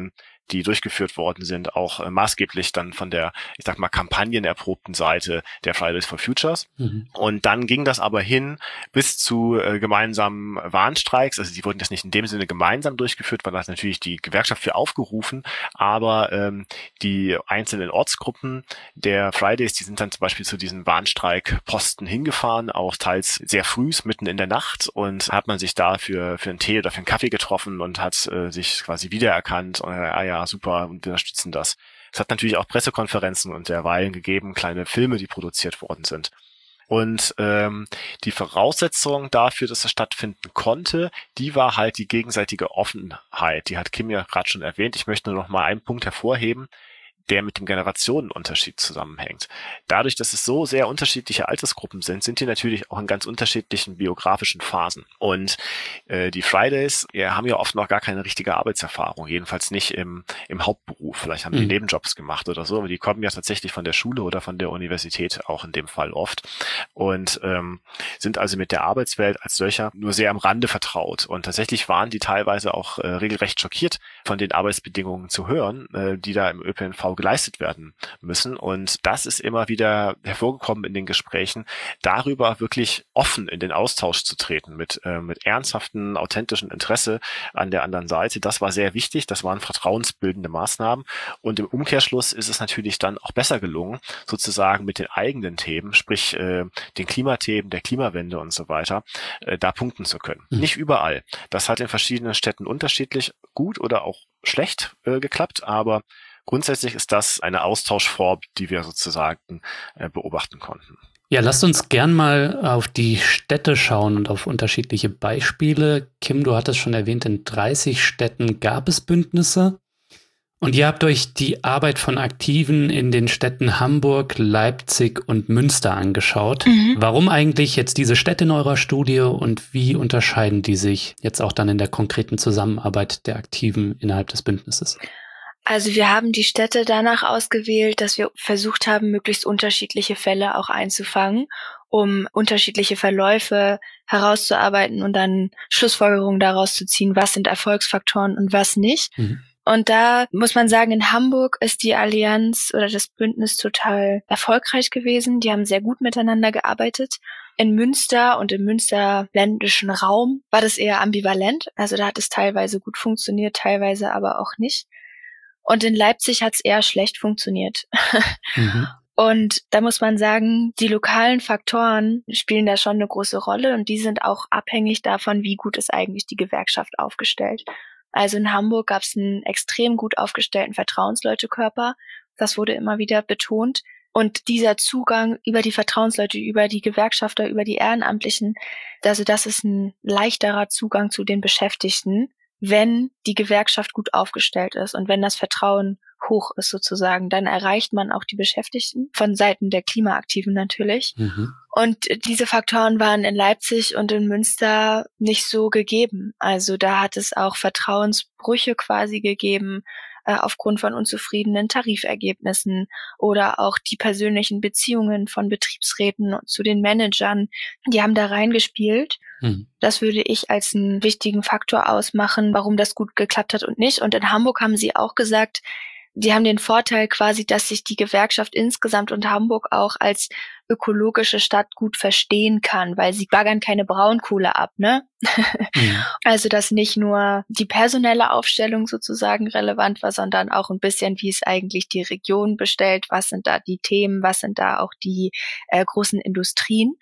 die durchgeführt worden sind, auch äh, maßgeblich dann von der, ich sag mal, kampagnenerprobten Seite der Fridays for Futures. Mhm. Und dann ging das aber hin bis zu äh, gemeinsamen Warnstreiks. Also die wurden jetzt nicht in dem Sinne gemeinsam durchgeführt, weil das natürlich die Gewerkschaft für aufgerufen, aber ähm, die einzelnen Ortsgruppen der Fridays, die sind dann zum Beispiel zu diesen Warnstreikposten hingefahren, auch teils sehr früh, mitten in der Nacht, und hat man sich da für, für einen Tee oder für einen Kaffee getroffen und hat äh, sich quasi wiedererkannt und äh, ah ja, super, und wir unterstützen das. Es hat natürlich auch Pressekonferenzen und derweilen gegeben, kleine Filme, die produziert worden sind. Und ähm, die Voraussetzung dafür, dass das stattfinden konnte, die war halt die gegenseitige Offenheit. Die hat Kim ja gerade schon erwähnt. Ich möchte nur noch mal einen Punkt hervorheben, der mit dem Generationenunterschied zusammenhängt. Dadurch, dass es so sehr unterschiedliche Altersgruppen sind, sind die natürlich auch in ganz unterschiedlichen biografischen Phasen. Und äh, die Fridays ja, haben ja oft noch gar keine richtige Arbeitserfahrung, jedenfalls nicht im, im Hauptberuf. Vielleicht haben die mhm. Nebenjobs gemacht oder so, aber die kommen ja tatsächlich von der Schule oder von der Universität, auch in dem Fall oft, und ähm, sind also mit der Arbeitswelt als solcher nur sehr am Rande vertraut. Und tatsächlich waren die teilweise auch äh, regelrecht schockiert von den Arbeitsbedingungen zu hören, äh, die da im Ö P N V geleistet werden müssen. Und das ist immer wieder hervorgekommen in den Gesprächen, darüber wirklich offen in den Austausch zu treten, mit, äh, mit ernsthaften, authentischen Interesse an der anderen Seite. Das war sehr wichtig, das waren vertrauensbildende Maßnahmen. Und im Umkehrschluss ist es natürlich dann auch besser gelungen, sozusagen mit den eigenen Themen, sprich äh, den Klimathemen, der Klimawende und so weiter, äh, da punkten zu können. Mhm. Nicht überall. Das hat in verschiedenen Städten unterschiedlich gut oder auch schlecht äh, geklappt, aber grundsätzlich ist das eine Austauschform, die wir sozusagen äh, beobachten konnten. Ja, lasst uns gern mal auf die Städte schauen und auf unterschiedliche Beispiele. Kim, du hattest schon erwähnt, in dreißig Städten gab es Bündnisse. Und ihr habt euch die Arbeit von Aktiven in den Städten Hamburg, Leipzig und Münster angeschaut. Mhm. Warum eigentlich jetzt diese Städte in eurer Studie und wie unterscheiden die sich jetzt auch dann in der konkreten Zusammenarbeit der Aktiven innerhalb des Bündnisses? Also wir haben die Städte danach ausgewählt, dass wir versucht haben, möglichst unterschiedliche Fälle auch einzufangen, um unterschiedliche Verläufe herauszuarbeiten und dann Schlussfolgerungen daraus zu ziehen, was sind Erfolgsfaktoren und was nicht. Mhm. Und da muss man sagen, in Hamburg ist die Allianz oder das Bündnis total erfolgreich gewesen. Die haben sehr gut miteinander gearbeitet. In Münster und im münsterländischen Raum war das eher ambivalent. Also da hat es teilweise gut funktioniert, teilweise aber auch nicht. Und in Leipzig hat es eher schlecht funktioniert. Mhm. Und da muss man sagen, die lokalen Faktoren spielen da schon eine große Rolle und die sind auch abhängig davon, wie gut ist eigentlich die Gewerkschaft aufgestellt. Also in Hamburg gab es einen extrem gut aufgestellten Vertrauensleutekörper. Das wurde immer wieder betont. Und dieser Zugang über die Vertrauensleute, über die Gewerkschafter, über die Ehrenamtlichen, also das ist ein leichterer Zugang zu den Beschäftigten, wenn die Gewerkschaft gut aufgestellt ist und wenn das Vertrauen hoch ist sozusagen, dann erreicht man auch die Beschäftigten, von Seiten der Klimaaktiven natürlich. Mhm. Und diese Faktoren waren in Leipzig und in Münster nicht so gegeben. Also da hat es auch Vertrauensbrüche quasi gegeben, äh, aufgrund von unzufriedenen Tarifergebnissen oder auch die persönlichen Beziehungen von Betriebsräten zu den Managern, die haben da reingespielt. Mhm. Das würde ich als einen wichtigen Faktor ausmachen, warum das gut geklappt hat und nicht. Und in Hamburg haben sie auch gesagt, die haben den Vorteil quasi, dass sich die Gewerkschaft insgesamt und Hamburg auch als ökologische Stadt gut verstehen kann, weil sie baggern keine Braunkohle ab, ne? Mhm. Also, dass nicht nur die personelle Aufstellung sozusagen relevant war, sondern auch ein bisschen, wie es eigentlich die Region bestellt, was sind da die Themen, was sind da auch die äh, großen Industrien.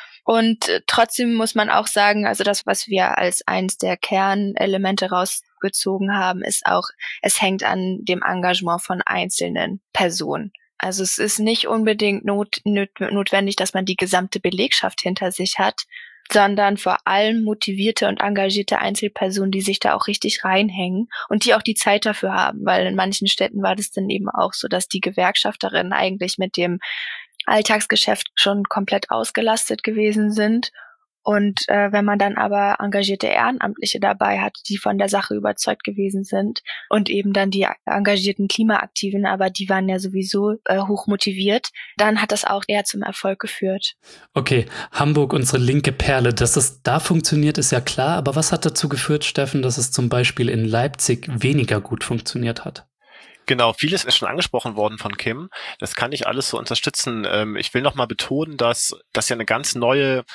Und äh, trotzdem muss man auch sagen, also das, was wir als eins der Kernelemente rausgezogen haben, ist auch, es hängt an dem Engagement von einzelnen Personen. Also es ist nicht unbedingt not, not, notwendig, dass man die gesamte Belegschaft hinter sich hat, sondern vor allem motivierte und engagierte Einzelpersonen, die sich da auch richtig reinhängen und die auch die Zeit dafür haben, weil in manchen Städten war das dann eben auch so, dass die Gewerkschafterinnen eigentlich mit dem Alltagsgeschäft schon komplett ausgelastet gewesen sind. Und äh, wenn man dann aber engagierte Ehrenamtliche dabei hat, die von der Sache überzeugt gewesen sind und eben dann die engagierten Klimaaktiven, aber die waren ja sowieso äh, hoch motiviert, dann hat das auch eher zum Erfolg geführt. Okay, Hamburg, unsere linke Perle, dass es da funktioniert, ist ja klar. Aber was hat dazu geführt, Steffen, dass es zum Beispiel in Leipzig weniger gut funktioniert hat? Genau, vieles ist schon angesprochen worden von Kim. Das kann ich alles so unterstützen. Ich will noch mal betonen, dass das ja eine ganz neue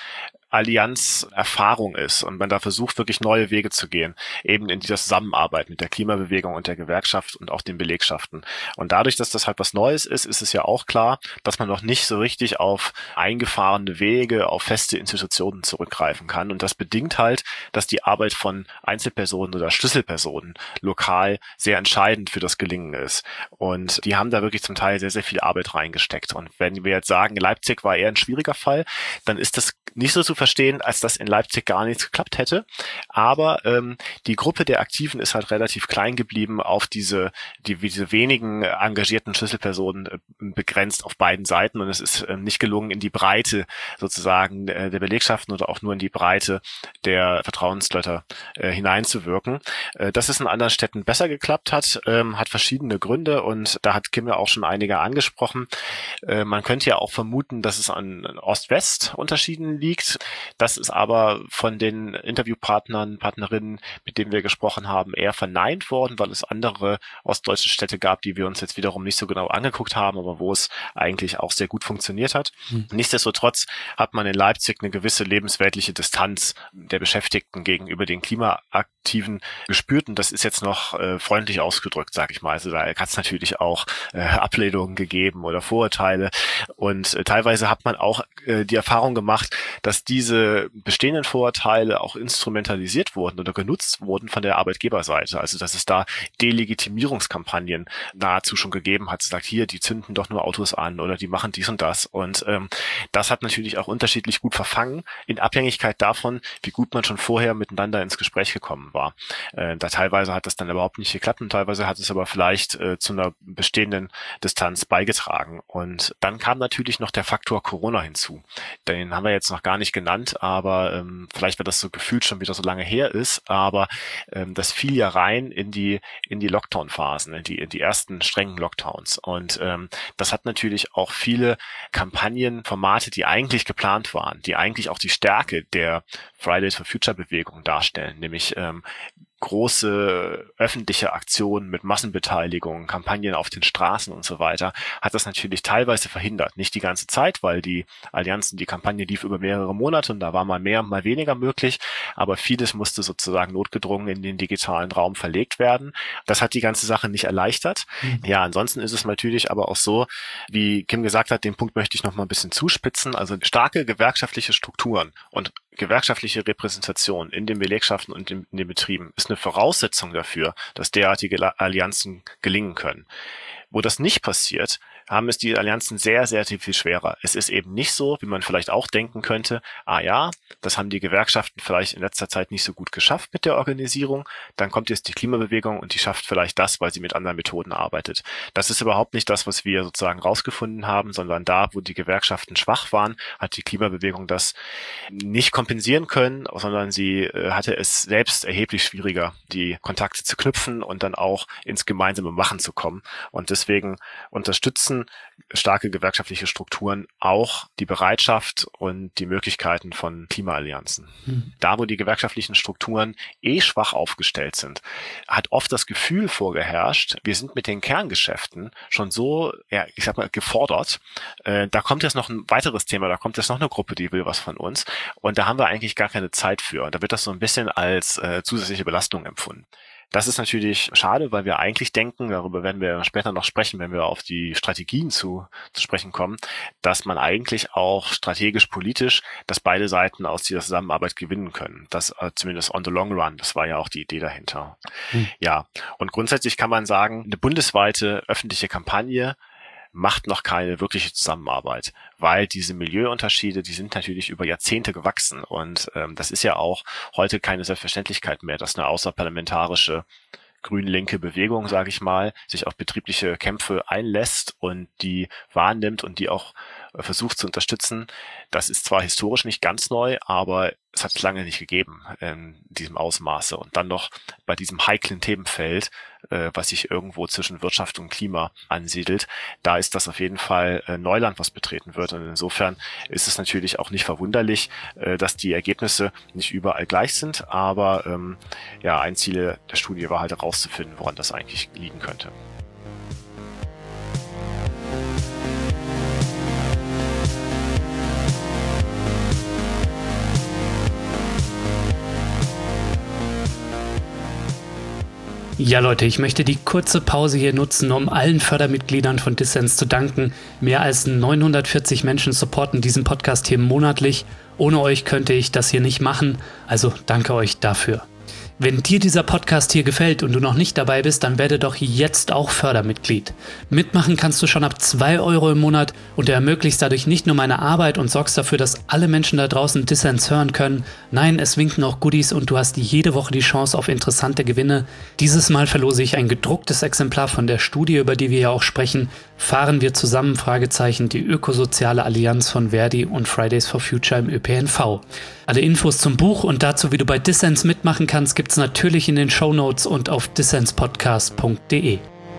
Allianz-Erfahrung ist und man da versucht, wirklich neue Wege zu gehen, eben in dieser Zusammenarbeit mit der Klimabewegung und der Gewerkschaft und auch den Belegschaften. Und dadurch, dass das halt was Neues ist, ist es ja auch klar, dass man noch nicht so richtig auf eingefahrene Wege, auf feste Institutionen zurückgreifen kann. Und das bedingt halt, dass die Arbeit von Einzelpersonen oder Schlüsselpersonen lokal sehr entscheidend für das Gelingen ist. Und die haben da wirklich zum Teil sehr, sehr viel Arbeit reingesteckt. Und wenn wir jetzt sagen, Leipzig war eher ein schwieriger Fall, dann ist das nicht so zu verstehen, als dass in Leipzig gar nichts geklappt hätte. Aber ähm, die Gruppe der Aktiven ist halt relativ klein geblieben auf diese, die, diese wenigen engagierten Schlüsselpersonen äh, begrenzt auf beiden Seiten. Und es ist äh, nicht gelungen, in die Breite sozusagen äh, der Belegschaften oder auch nur in die Breite der Vertrauensleute äh, hineinzuwirken. Äh, dass es in anderen Städten besser geklappt hat, ähm, hat verschiedene Gründe. Und da hat Kim ja auch schon einige angesprochen. Äh, man könnte ja auch vermuten, dass es an Ost-West-Unterschieden liegt. Das ist aber von den Interviewpartnern, Partnerinnen, mit denen wir gesprochen haben, eher verneint worden, weil es andere ostdeutsche Städte gab, die wir uns jetzt wiederum nicht so genau angeguckt haben, aber wo es eigentlich auch sehr gut funktioniert hat. Mhm. Nichtsdestotrotz hat man in Leipzig eine gewisse lebensweltliche Distanz der Beschäftigten gegenüber den Klimaaktiven gespürt und das ist jetzt noch äh, freundlich ausgedrückt, sage ich mal. Also da hat es natürlich auch äh, Ablehnungen gegeben oder Vorurteile und äh, teilweise hat man auch äh, die Erfahrung gemacht, dass diese bestehenden Vorurteile auch instrumentalisiert wurden oder genutzt wurden von der Arbeitgeberseite. Also dass es da Delegitimierungskampagnen nahezu schon gegeben hat. Es sagt, hier, die zünden doch nur Autos an oder die machen dies und das. Und ähm, das hat natürlich auch unterschiedlich gut verfangen, in Abhängigkeit davon, wie gut man schon vorher miteinander ins Gespräch gekommen war. Äh, da teilweise hat das dann überhaupt nicht geklappt und teilweise hat es aber vielleicht äh, zu einer bestehenden Distanz beigetragen. Und dann kam natürlich noch der Faktor Corona hinzu. Den haben wir jetzt noch gar nicht genannt, aber ähm, vielleicht, weil das so gefühlt schon wieder so lange her ist, aber ähm, das fiel ja rein in die in die Lockdown-Phasen, in die in die ersten strengen Lockdowns und ähm, das hat natürlich auch viele Kampagnenformate, die eigentlich geplant waren, die eigentlich auch die Stärke der Fridays for Future Bewegung darstellen, nämlich ähm, große öffentliche Aktionen mit Massenbeteiligung, Kampagnen auf den Straßen und so weiter, hat das natürlich teilweise verhindert. Nicht die ganze Zeit, weil die Allianzen, die Kampagne lief über mehrere Monate und da war mal mehr, mal weniger möglich, aber vieles musste sozusagen notgedrungen in den digitalen Raum verlegt werden. Das hat die ganze Sache nicht erleichtert. Mhm. Ja, ansonsten ist es natürlich aber auch so, wie Kim gesagt hat, den Punkt möchte ich noch mal ein bisschen zuspitzen, also starke gewerkschaftliche Strukturen und gewerkschaftliche Repräsentation in den Belegschaften und in den Betrieben ist eine Voraussetzung dafür, dass derartige Allianzen gelingen können. Wo das nicht passiert, haben es die Allianzen sehr, sehr viel schwerer. Es ist eben nicht so, wie man vielleicht auch denken könnte, ah ja, das haben die Gewerkschaften vielleicht in letzter Zeit nicht so gut geschafft mit der Organisierung, dann kommt jetzt die Klimabewegung und die schafft vielleicht das, weil sie mit anderen Methoden arbeitet. Das ist überhaupt nicht das, was wir sozusagen rausgefunden haben, sondern da, wo die Gewerkschaften schwach waren, hat die Klimabewegung das nicht kompensieren können, sondern sie äh, hatte es selbst erheblich schwieriger, die Kontakte zu knüpfen und dann auch ins gemeinsame Machen zu kommen. Und deswegen unterstützen starke gewerkschaftliche Strukturen auch die Bereitschaft und die Möglichkeiten von Klimaallianzen. Mhm. Da, wo die gewerkschaftlichen Strukturen eh schwach aufgestellt sind, hat oft das Gefühl vorgeherrscht, wir sind mit den Kerngeschäften schon so, ja, ich sag mal, gefordert. Äh, da kommt jetzt noch ein weiteres Thema, da kommt jetzt noch eine Gruppe, die will was von uns. Und da haben wir eigentlich gar keine Zeit für. Und da wird das so ein bisschen als äh, zusätzliche Belastung empfunden. Das ist natürlich schade, weil wir eigentlich denken, darüber werden wir später noch sprechen, wenn wir auf die Strategien zu, zu sprechen kommen, dass man eigentlich auch strategisch, politisch, dass beide Seiten aus dieser Zusammenarbeit gewinnen können. Das äh, zumindest on the long run, das war ja auch die Idee dahinter. Hm. Ja, und grundsätzlich kann man sagen, eine bundesweite öffentliche Kampagne macht noch keine wirkliche Zusammenarbeit, weil diese Milieuunterschiede, die sind natürlich über Jahrzehnte gewachsen und ähm, das ist ja auch heute keine Selbstverständlichkeit mehr, dass eine außerparlamentarische grün-linke Bewegung, sage ich mal, sich auf betriebliche Kämpfe einlässt und die wahrnimmt und die auch äh, versucht zu unterstützen. Das ist zwar historisch nicht ganz neu, aber es hat es lange nicht gegeben in diesem Ausmaße. Und dann noch bei diesem heiklen Themenfeld, äh, was sich irgendwo zwischen Wirtschaft und Klima ansiedelt, da ist das auf jeden Fall äh, Neuland, was betreten wird. Und insofern ist es natürlich auch nicht verwunderlich, äh, dass die Ergebnisse nicht überall gleich sind. Aber ähm, ja, ein Ziel der Studie war halt herauszufinden, woran das eigentlich liegen könnte. Ja Leute, ich möchte die kurze Pause hier nutzen, um allen Fördermitgliedern von Dissens zu danken. Mehr als neunhundertvierzig Menschen supporten diesen Podcast hier monatlich. Ohne euch könnte ich das hier nicht machen, also danke euch dafür. Wenn dir dieser Podcast hier gefällt und du noch nicht dabei bist, dann werde doch jetzt auch Fördermitglied. Mitmachen kannst du schon ab zwei Euro im Monat und du ermöglichst dadurch nicht nur meine Arbeit und sorgst dafür, dass alle Menschen da draußen Dissens hören können. Nein, es winken auch Goodies und du hast jede Woche die Chance auf interessante Gewinne. Dieses Mal verlose ich ein gedrucktes Exemplar von der Studie, über die wir ja auch sprechen. Fahren wir zusammen, Fragezeichen, die ökosoziale Allianz von Verdi und Fridays for Future im Ö P N V. Alle Infos zum Buch und dazu, wie du bei Dissens mitmachen kannst, gibt's natürlich in den Shownotes und auf dissenspodcast punkt de.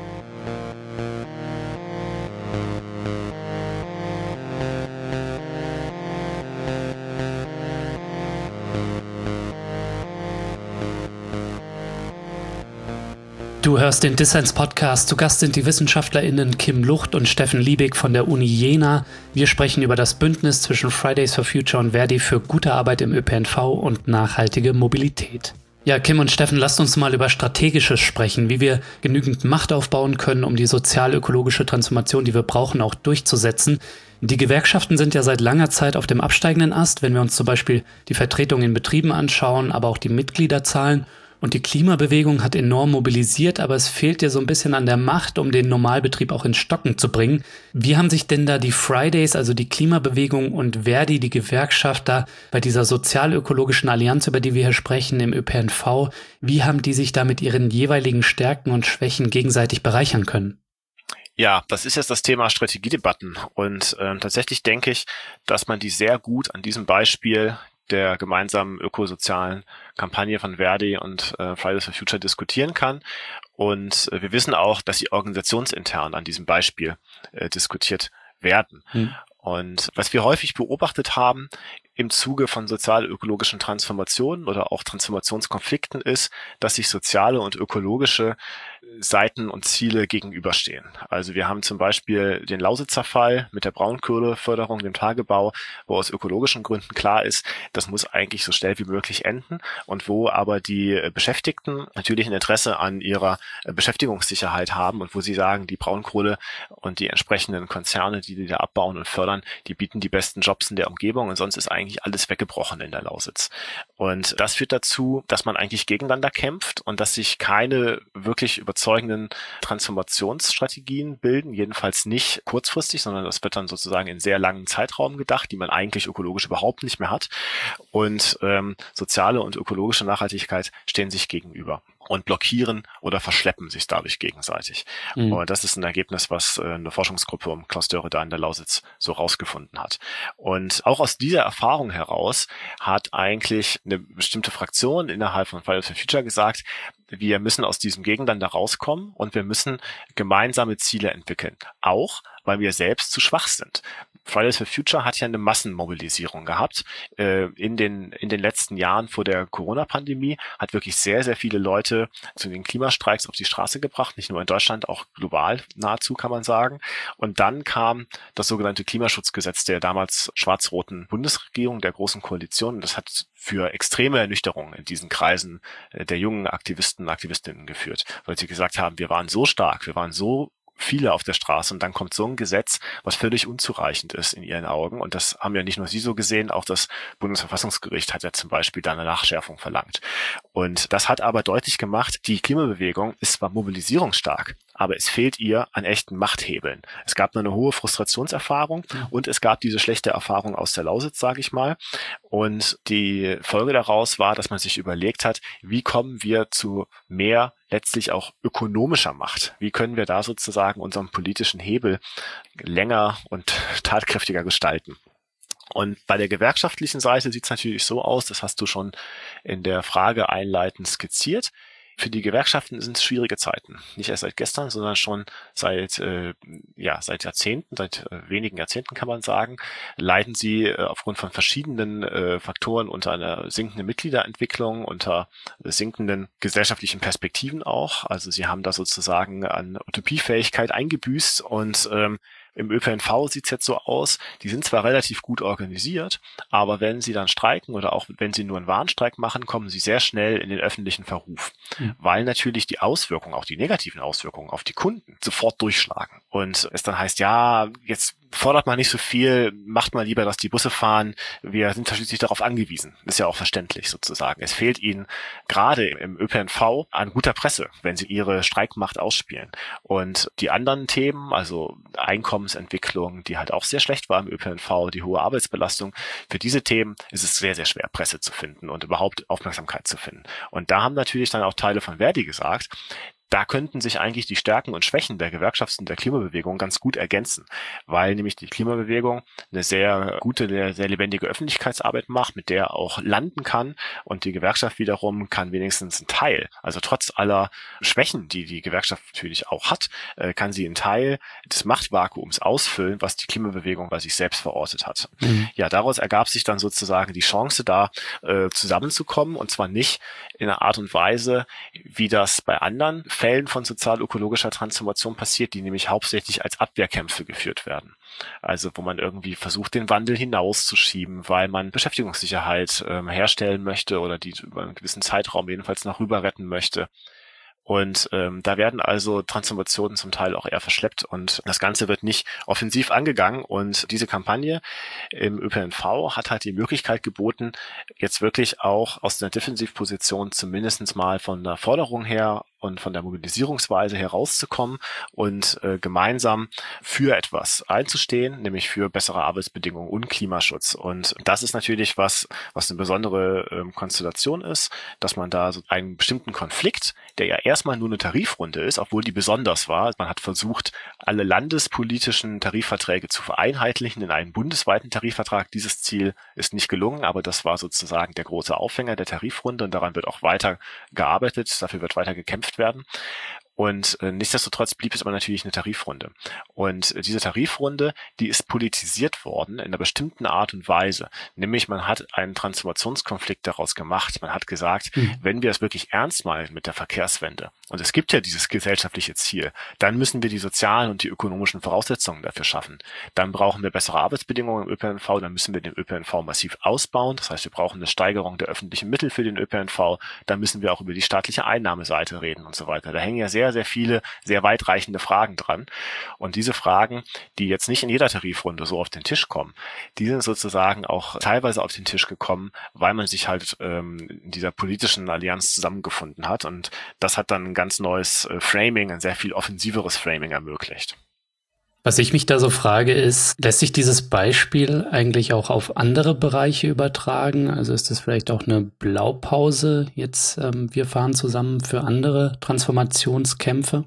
Du hörst den Dissens-Podcast. Zu Gast sind die WissenschaftlerInnen Kim Lucht und Steffen Liebig von der Uni Jena. Wir sprechen über das Bündnis zwischen Fridays for Future und Verdi für gute Arbeit im Ö P N V und nachhaltige Mobilität. Ja, Kim und Steffen, lasst uns mal über Strategisches sprechen, wie wir genügend Macht aufbauen können, um die sozial-ökologische Transformation, die wir brauchen, auch durchzusetzen. Die Gewerkschaften sind ja seit langer Zeit auf dem absteigenden Ast, wenn wir uns zum Beispiel die Vertretung in Betrieben anschauen, aber auch die Mitgliederzahlen. Und die Klimabewegung hat enorm mobilisiert, aber es fehlt dir so ein bisschen an der Macht, um den Normalbetrieb auch ins Stocken zu bringen. Wie haben sich denn da die Fridays, also die Klimabewegung und Verdi, die Gewerkschaft da bei dieser sozial-ökologischen Allianz, über die wir hier sprechen, im Ö P N V, wie haben die sich da mit ihren jeweiligen Stärken und Schwächen gegenseitig bereichern können? Ja, das ist jetzt das Thema Strategiedebatten und ähm, tatsächlich denke ich, dass man die sehr gut an diesem Beispiel der gemeinsamen ökosozialen Kampagne von Verdi und äh, Fridays for Future diskutieren kann. Und äh, wir wissen auch, dass sie organisationsintern an diesem Beispiel äh, diskutiert werden. Hm. Und was wir häufig beobachtet haben im Zuge von sozial-ökologischen Transformationen oder auch Transformationskonflikten ist, dass sich soziale und ökologische Seiten und Ziele gegenüberstehen. Also wir haben zum Beispiel den Lausitzer Fall mit der Braunkohleförderung, dem Tagebau, wo aus ökologischen Gründen klar ist, das muss eigentlich so schnell wie möglich enden und wo aber die Beschäftigten natürlich ein Interesse an ihrer Beschäftigungssicherheit haben und wo sie sagen, die Braunkohle und die entsprechenden Konzerne, die die da abbauen und fördern, die bieten die besten Jobs in der Umgebung und sonst ist eigentlich alles weggebrochen in der Lausitz. Und das führt dazu, dass man eigentlich gegeneinander kämpft und dass sich keine wirklich überzeugenden Transformationsstrategien bilden, jedenfalls nicht kurzfristig, sondern das wird dann sozusagen in sehr langen Zeitraum gedacht, die man eigentlich ökologisch überhaupt nicht mehr hat. Und ähm, soziale und ökologische Nachhaltigkeit stehen sich gegenüber und blockieren oder verschleppen sich dadurch gegenseitig. Mhm. Und das ist ein Ergebnis, was äh, eine Forschungsgruppe um Klaus Dörre da in der Lausitz so rausgefunden hat. Und auch aus dieser Erfahrung heraus hat eigentlich eine bestimmte Fraktion innerhalb von Fridays for Future gesagt, wir müssen aus diesem Gegeneinander rauskommen und wir müssen gemeinsame Ziele entwickeln. Auch, weil wir selbst zu schwach sind. Fridays for Future hat ja eine Massenmobilisierung gehabt äh, in den in den letzten Jahren vor der Corona-Pandemie, hat wirklich sehr, sehr viele Leute zu den Klimastreiks auf die Straße gebracht, nicht nur in Deutschland, auch global nahezu, kann man sagen. Und dann kam das sogenannte Klimaschutzgesetz der damals schwarz-roten Bundesregierung, der Großen Koalition. Und das hat für extreme Ernüchterung in diesen Kreisen äh, der jungen Aktivisten und Aktivistinnen geführt, weil sie gesagt haben, wir waren so stark, wir waren so viele auf der Straße und dann kommt so ein Gesetz, was völlig unzureichend ist in ihren Augen. Und das haben ja nicht nur Sie so gesehen, auch das Bundesverfassungsgericht hat ja zum Beispiel da eine Nachschärfung verlangt. Und das hat aber deutlich gemacht, die Klimabewegung ist zwar mobilisierungsstark, aber es fehlt ihr an echten Machthebeln. Es gab nur eine hohe Frustrationserfahrung und es gab diese schlechte Erfahrung aus der Lausitz, sage ich mal. Und die Folge daraus war, dass man sich überlegt hat, wie kommen wir zu mehr letztlich auch ökonomischer Macht? Wie können wir da sozusagen unseren politischen Hebel länger und tatkräftiger gestalten? Und bei der gewerkschaftlichen Seite sieht es natürlich so aus, das hast du schon in der Frage einleitend skizziert. Für die Gewerkschaften sind es schwierige Zeiten. Nicht erst seit gestern, sondern schon seit äh, ja seit Jahrzehnten, seit äh, wenigen Jahrzehnten kann man sagen, leiden sie äh, aufgrund von verschiedenen äh, Faktoren unter einer sinkenden Mitgliederentwicklung, unter äh, sinkenden gesellschaftlichen Perspektiven auch. Also sie haben da sozusagen an Utopiefähigkeit eingebüßt und ähm, Im Ö P N V sieht es jetzt so aus, die sind zwar relativ gut organisiert, aber wenn sie dann streiken oder auch wenn sie nur einen Warnstreik machen, kommen sie sehr schnell in den öffentlichen Verruf, mhm. weil natürlich die Auswirkungen, auch die negativen Auswirkungen auf die Kunden sofort durchschlagen. Und es dann heißt, ja, jetzt fordert man nicht so viel, macht mal lieber, dass die Busse fahren, wir sind schließlich darauf angewiesen. Ist ja auch verständlich sozusagen. Es fehlt ihnen gerade im Ö P N V an guter Presse, wenn sie ihre Streikmacht ausspielen. Und die anderen Themen, also Einkommensentwicklung, die halt auch sehr schlecht war im Ö P N V, die hohe Arbeitsbelastung, für diese Themen ist es sehr, sehr schwer, Presse zu finden und überhaupt Aufmerksamkeit zu finden. Und da haben natürlich dann auch Teile von Verdi gesagt, da könnten sich eigentlich die Stärken und Schwächen der Gewerkschafts- und der Klimabewegung ganz gut ergänzen, weil nämlich die Klimabewegung eine sehr gute, sehr, sehr lebendige Öffentlichkeitsarbeit macht, mit der auch landen kann, und die Gewerkschaft wiederum kann wenigstens einen Teil, also trotz aller Schwächen, die die Gewerkschaft natürlich auch hat, kann sie einen Teil des Machtvakuums ausfüllen, was die Klimabewegung bei sich selbst verortet hat. Mhm. Ja, daraus ergab sich dann sozusagen die Chance, da äh, zusammenzukommen, und zwar nicht in einer Art und Weise, wie das bei anderen Fällen von sozial-ökologischer Transformation passiert, die nämlich hauptsächlich als Abwehrkämpfe geführt werden. Also wo man irgendwie versucht, den Wandel hinauszuschieben, weil man Beschäftigungssicherheit ähm, herstellen möchte oder die über einen gewissen Zeitraum jedenfalls noch rüber retten möchte. Und ähm, da werden also Transformationen zum Teil auch eher verschleppt, und das Ganze wird nicht offensiv angegangen. Und diese Kampagne im Ö P N V hat halt die Möglichkeit geboten, jetzt wirklich auch aus einer Defensivposition zumindest mal von der Forderung her und von der Mobilisierungsweise herauszukommen und äh, gemeinsam für etwas einzustehen, nämlich für bessere Arbeitsbedingungen und Klimaschutz. Und das ist natürlich was, was eine besondere ähm, Konstellation ist, dass man da so einen bestimmten Konflikt, der ja erstmal nur eine Tarifrunde ist, obwohl die besonders war. Man hat versucht, alle landespolitischen Tarifverträge zu vereinheitlichen in einen bundesweiten Tarifvertrag. Dieses Ziel ist nicht gelungen, aber das war sozusagen der große Aufhänger der Tarifrunde, und daran wird auch weiter gearbeitet, dafür wird weiter gekämpft werden. Und äh, nichtsdestotrotz blieb es aber natürlich eine Tarifrunde. Und äh, diese Tarifrunde, die ist politisiert worden in einer bestimmten Art und Weise. Nämlich man hat einen Transformationskonflikt daraus gemacht. Man hat gesagt, mhm. wenn wir es wirklich ernst meinen mit der Verkehrswende, und es gibt ja dieses gesellschaftliche Ziel, dann müssen wir die sozialen und die ökonomischen Voraussetzungen dafür schaffen. Dann brauchen wir bessere Arbeitsbedingungen im Ö P N V, dann müssen wir den Ö P N V massiv ausbauen. Das heißt, wir brauchen eine Steigerung der öffentlichen Mittel für den Ö P N V. Dann müssen wir auch über die staatliche Einnahmeseite reden und so weiter. Da hängen ja sehr, sehr viele, sehr weitreichende Fragen dran. Und diese Fragen, die jetzt nicht in jeder Tarifrunde so auf den Tisch kommen, die sind sozusagen auch teilweise auf den Tisch gekommen, weil man sich halt ähm, in dieser politischen Allianz zusammengefunden hat. Und das hat dann ein ganz neues äh, Framing, ein sehr viel offensiveres Framing ermöglicht. Was ich mich da so frage ist, lässt sich dieses Beispiel eigentlich auch auf andere Bereiche übertragen? Also ist das vielleicht auch eine Blaupause jetzt, ähm, wir fahren zusammen für andere Transformationskämpfe?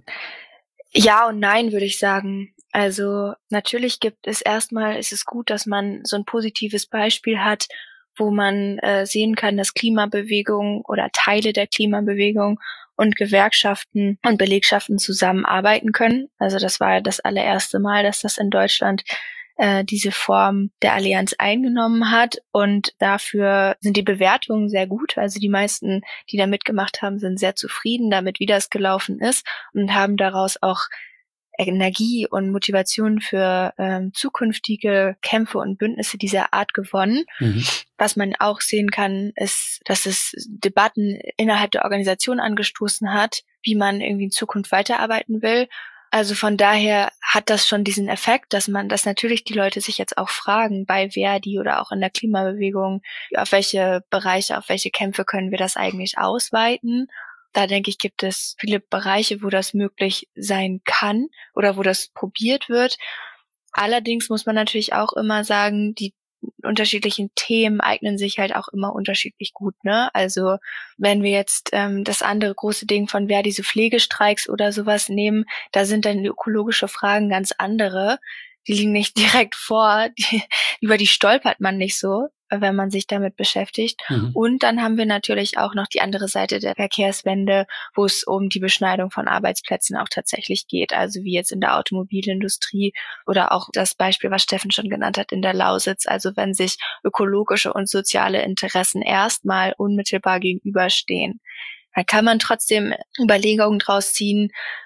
Ja und nein, würde ich sagen. Also natürlich gibt es erstmal, ist es gut, dass man so ein positives Beispiel hat, wo man äh, sehen kann, dass Klimabewegung oder Teile der Klimabewegung und Gewerkschaften und Belegschaften zusammenarbeiten können. Also das war das allererste Mal, dass das in Deutschland äh, diese Form der Allianz eingenommen hat, und dafür sind die Bewertungen sehr gut. Also die meisten, die da mitgemacht haben, sind sehr zufrieden damit, wie das gelaufen ist, und haben daraus auch Energie und Motivation für ähm, zukünftige Kämpfe und Bündnisse dieser Art gewonnen. Mhm. Was man auch sehen kann, ist, dass es Debatten innerhalb der Organisation angestoßen hat, wie man irgendwie in Zukunft weiterarbeiten will. Also von daher hat das schon diesen Effekt, dass man, dass natürlich die Leute sich jetzt auch fragen, bei Verdi oder auch in der Klimabewegung, auf welche Bereiche, auf welche Kämpfe können wir das eigentlich ausweiten. Da denke ich, gibt es viele Bereiche, wo das möglich sein kann oder wo das probiert wird. Allerdings muss man natürlich auch immer sagen, die unterschiedlichen Themen eignen sich halt auch immer unterschiedlich gut, ne? Also wenn wir jetzt ähm, das andere große Ding von Verdi, diese Pflegestreiks oder sowas nehmen, da sind dann die ökologische Fragen ganz andere. Die liegen nicht direkt vor, die, über die stolpert man nicht so, wenn man sich damit beschäftigt. Mhm. Und dann haben wir natürlich auch noch die andere Seite der Verkehrswende, wo es um die Beschneidung von Arbeitsplätzen auch tatsächlich geht. Also wie jetzt in der Automobilindustrie oder auch das Beispiel, was Steffen schon genannt hat, in der Lausitz. Also wenn sich ökologische und soziale Interessen erstmal unmittelbar gegenüberstehen, dann kann man trotzdem Überlegungen draus ziehen,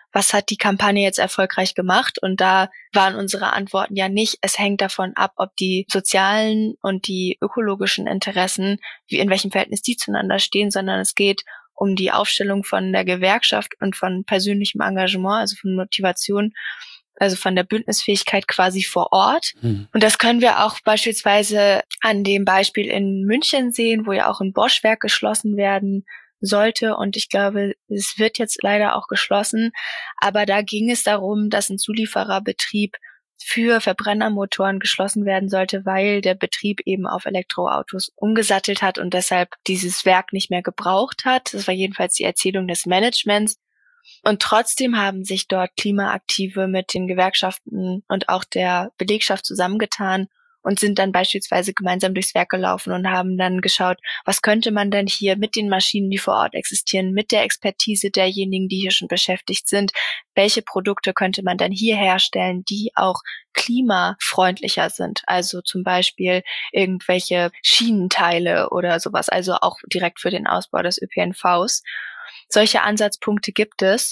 was hat die Kampagne jetzt erfolgreich gemacht? Und da waren unsere Antworten ja nicht, es hängt davon ab, ob die sozialen und die ökologischen Interessen, wie in welchem Verhältnis die zueinander stehen, sondern es geht um die Aufstellung von der Gewerkschaft und von persönlichem Engagement, also von Motivation, also von der Bündnisfähigkeit quasi vor Ort. Hm. Und das können wir auch beispielsweise an dem Beispiel in München sehen, wo ja auch ein Bosch-Werk geschlossen werden sollte. Und ich glaube, es wird jetzt leider auch geschlossen. Aber da ging es darum, dass ein Zuliefererbetrieb für Verbrennermotoren geschlossen werden sollte, weil der Betrieb eben auf Elektroautos umgesattelt hat und deshalb dieses Werk nicht mehr gebraucht hat. Das war jedenfalls die Erzählung des Managements. Und trotzdem haben sich dort Klimaaktive mit den Gewerkschaften und auch der Belegschaft zusammengetan und sind dann beispielsweise gemeinsam durchs Werk gelaufen und haben dann geschaut, was könnte man denn hier mit den Maschinen, die vor Ort existieren, mit der Expertise derjenigen, die hier schon beschäftigt sind, welche Produkte könnte man dann hier herstellen, die auch klimafreundlicher sind, also zum Beispiel irgendwelche Schienenteile oder sowas, also auch direkt für den Ausbau des Ö P N Vs. Solche Ansatzpunkte gibt es.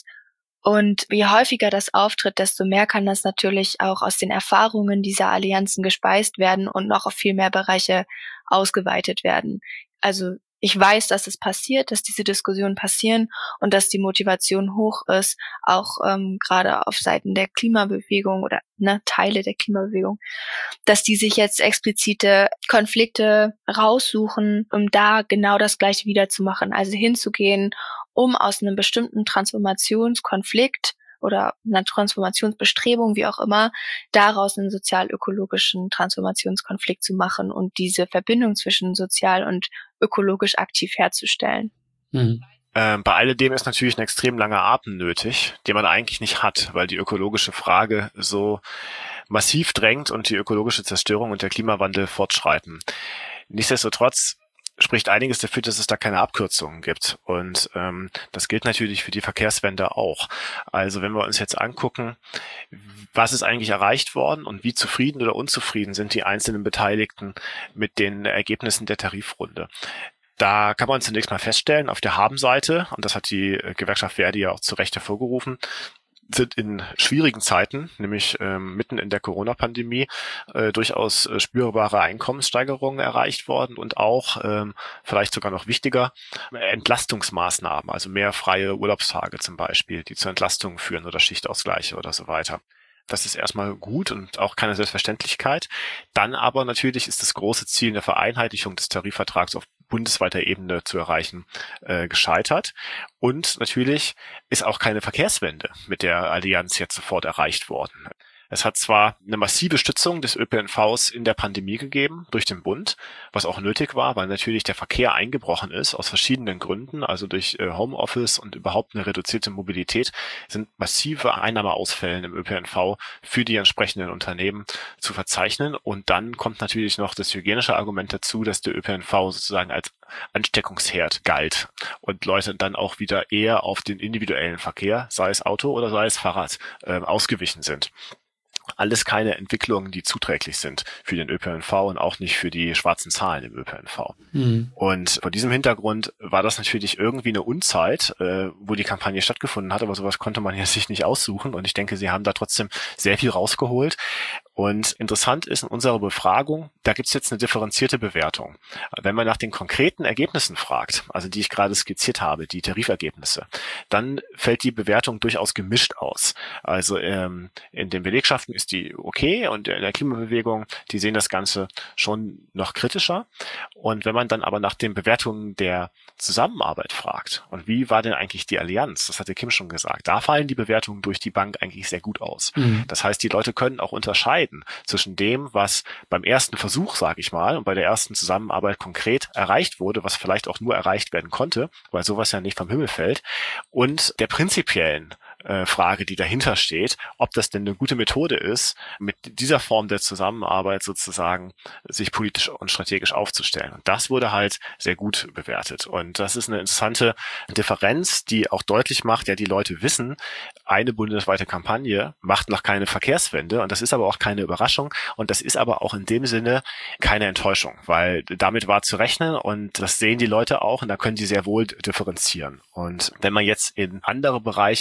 Und je häufiger das auftritt, desto mehr kann das natürlich auch aus den Erfahrungen dieser Allianzen gespeist werden und noch auf viel mehr Bereiche ausgeweitet werden. Also ich weiß, dass es passiert, dass diese Diskussionen passieren und dass die Motivation hoch ist, auch ähm, gerade auf Seiten der Klimabewegung oder ne, Teile der Klimabewegung, dass die sich jetzt explizite Konflikte raussuchen, um da genau das Gleiche wieder zu machen, also hinzugehen, um aus einem bestimmten Transformationskonflikt oder einer Transformationsbestrebung, wie auch immer, daraus einen sozial-ökologischen Transformationskonflikt zu machen und diese Verbindung zwischen sozial und ökologisch aktiv herzustellen. Mhm. Ähm, bei alledem ist natürlich ein extrem langer Atem nötig, den man eigentlich nicht hat, weil die ökologische Frage so massiv drängt und die ökologische Zerstörung und der Klimawandel fortschreiten. Nichtsdestotrotz spricht einiges dafür, dass es da keine Abkürzungen gibt. Und ähm, das gilt natürlich für die Verkehrswende auch. Also wenn wir uns jetzt angucken, was ist eigentlich erreicht worden und wie zufrieden oder unzufrieden sind die einzelnen Beteiligten mit den Ergebnissen der Tarifrunde. Da kann man zunächst mal feststellen, auf der Habenseite, und das hat die Gewerkschaft Verdi ja auch zu Recht hervorgerufen, sind in schwierigen Zeiten, nämlich ähm, mitten in der Corona-Pandemie, äh, durchaus äh, spürbare Einkommenssteigerungen erreicht worden und auch, ähm, vielleicht sogar noch wichtiger, Entlastungsmaßnahmen, also mehr freie Urlaubstage zum Beispiel, die zur Entlastung führen oder Schichtausgleiche oder so weiter. Das ist erstmal gut und auch keine Selbstverständlichkeit. Dann aber natürlich ist das große Ziel der Vereinheitlichung des Tarifvertrags auf bundesweiter Ebene zu erreichen, äh, gescheitert. Und natürlich ist auch keine Verkehrswende mit der Allianz jetzt sofort erreicht worden. Es hat zwar eine massive Stützung des Ö P N Vs in der Pandemie gegeben durch den Bund, was auch nötig war, weil natürlich der Verkehr eingebrochen ist aus verschiedenen Gründen, also durch äh, Homeoffice und überhaupt eine reduzierte Mobilität sind massive Einnahmeausfälle im Ö P N V für die entsprechenden Unternehmen zu verzeichnen. Und dann kommt natürlich noch das hygienische Argument dazu, dass der Ö P N V sozusagen als Ansteckungsherd galt und Leute dann auch wieder eher auf den individuellen Verkehr, sei es Auto oder sei es Fahrrad, äh, ausgewichen sind. Alles keine Entwicklungen, die zuträglich sind für den Ö P N V und auch nicht für die schwarzen Zahlen im Ö P N V. Mhm. Und vor diesem Hintergrund war das natürlich irgendwie eine Unzeit, äh, wo die Kampagne stattgefunden hat, aber sowas konnte man ja sich nicht aussuchen und ich denke, sie haben da trotzdem sehr viel rausgeholt. Und interessant ist in unserer Befragung, da gibt's jetzt eine differenzierte Bewertung. Wenn man nach den konkreten Ergebnissen fragt, also die ich gerade skizziert habe, die Tarifergebnisse, dann fällt die Bewertung durchaus gemischt aus. Also ähm, in den Belegschaften ist die okay und in der Klimabewegung, die sehen das Ganze schon noch kritischer. Und wenn man dann aber nach den Bewertungen der Zusammenarbeit fragt und wie war denn eigentlich die Allianz, das hatte Kim schon gesagt, da fallen die Bewertungen durch die Bank eigentlich sehr gut aus. Mhm. Das heißt, die Leute können auch unterscheiden zwischen dem, was beim ersten Versuch, sage ich mal, und bei der ersten Zusammenarbeit konkret erreicht wurde, was vielleicht auch nur erreicht werden konnte, weil sowas ja nicht vom Himmel fällt, und der prinzipiellen äh, Frage, die dahinter steht, ob das denn eine gute Methode ist, mit dieser Form der Zusammenarbeit sozusagen sich politisch und strategisch aufzustellen. Und das wurde halt sehr gut bewertet. Und das ist eine interessante Differenz, die auch deutlich macht, ja, die Leute wissen, eine bundesweite Kampagne macht noch keine Verkehrswende und das ist aber auch keine Überraschung und das ist aber auch in dem Sinne keine Enttäuschung, weil damit war zu rechnen und das sehen die Leute auch und da können die sehr wohl differenzieren. Und wenn man jetzt in andere Bereiche guckt,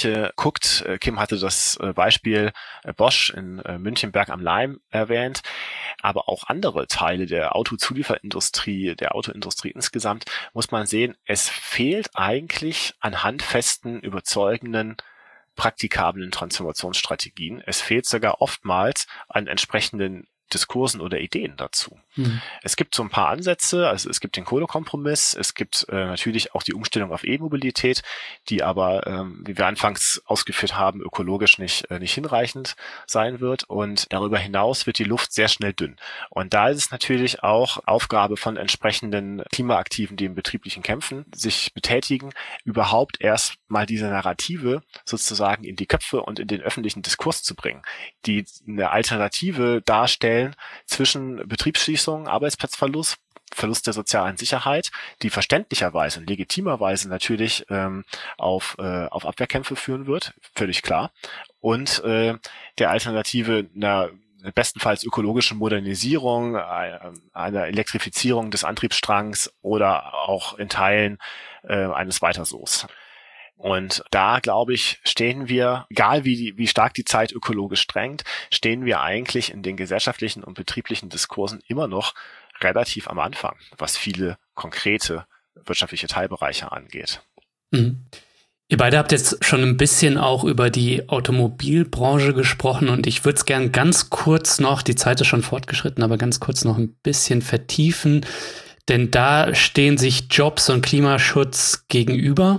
guckt, Kim hatte das Beispiel Bosch in Münchenberg am Leim erwähnt, aber auch andere Teile der Autozulieferindustrie, der Autoindustrie insgesamt, muss man sehen, es fehlt eigentlich an handfesten, überzeugenden, praktikablen Transformationsstrategien. Es fehlt sogar oftmals an entsprechenden Diskursen oder Ideen dazu. Mhm. Es gibt so ein paar Ansätze, also es gibt den Kohlekompromiss, es gibt äh, natürlich auch die Umstellung auf E-Mobilität, die aber, ähm, wie wir anfangs ausgeführt haben, ökologisch nicht äh, nicht hinreichend sein wird, und darüber hinaus wird die Luft sehr schnell dünn. Und da ist es natürlich auch Aufgabe von entsprechenden Klimaaktiven, die in betrieblichen Kämpfen sich betätigen, überhaupt erst mal diese Narrative sozusagen in die Köpfe und in den öffentlichen Diskurs zu bringen, die eine Alternative darstellen zwischen Betriebsschließung, Arbeitsplatzverlust, Verlust der sozialen Sicherheit, die verständlicherweise und legitimerweise natürlich ähm, auf, äh, auf Abwehrkämpfe führen wird, völlig klar, und äh, der Alternative einer bestenfalls ökologischen Modernisierung, einer Elektrifizierung des Antriebsstrangs oder auch in Teilen äh, eines Weitersos. Und da, glaube ich, stehen wir, egal wie, die, wie stark die Zeit ökologisch drängt, stehen wir eigentlich in den gesellschaftlichen und betrieblichen Diskursen immer noch relativ am Anfang, was viele konkrete wirtschaftliche Teilbereiche angeht. Mhm. Ihr beide habt jetzt schon ein bisschen auch über die Automobilbranche gesprochen, und ich würde es gern ganz kurz noch, die Zeit ist schon fortgeschritten, aber ganz kurz noch ein bisschen vertiefen, denn da stehen sich Jobs und Klimaschutz gegenüber.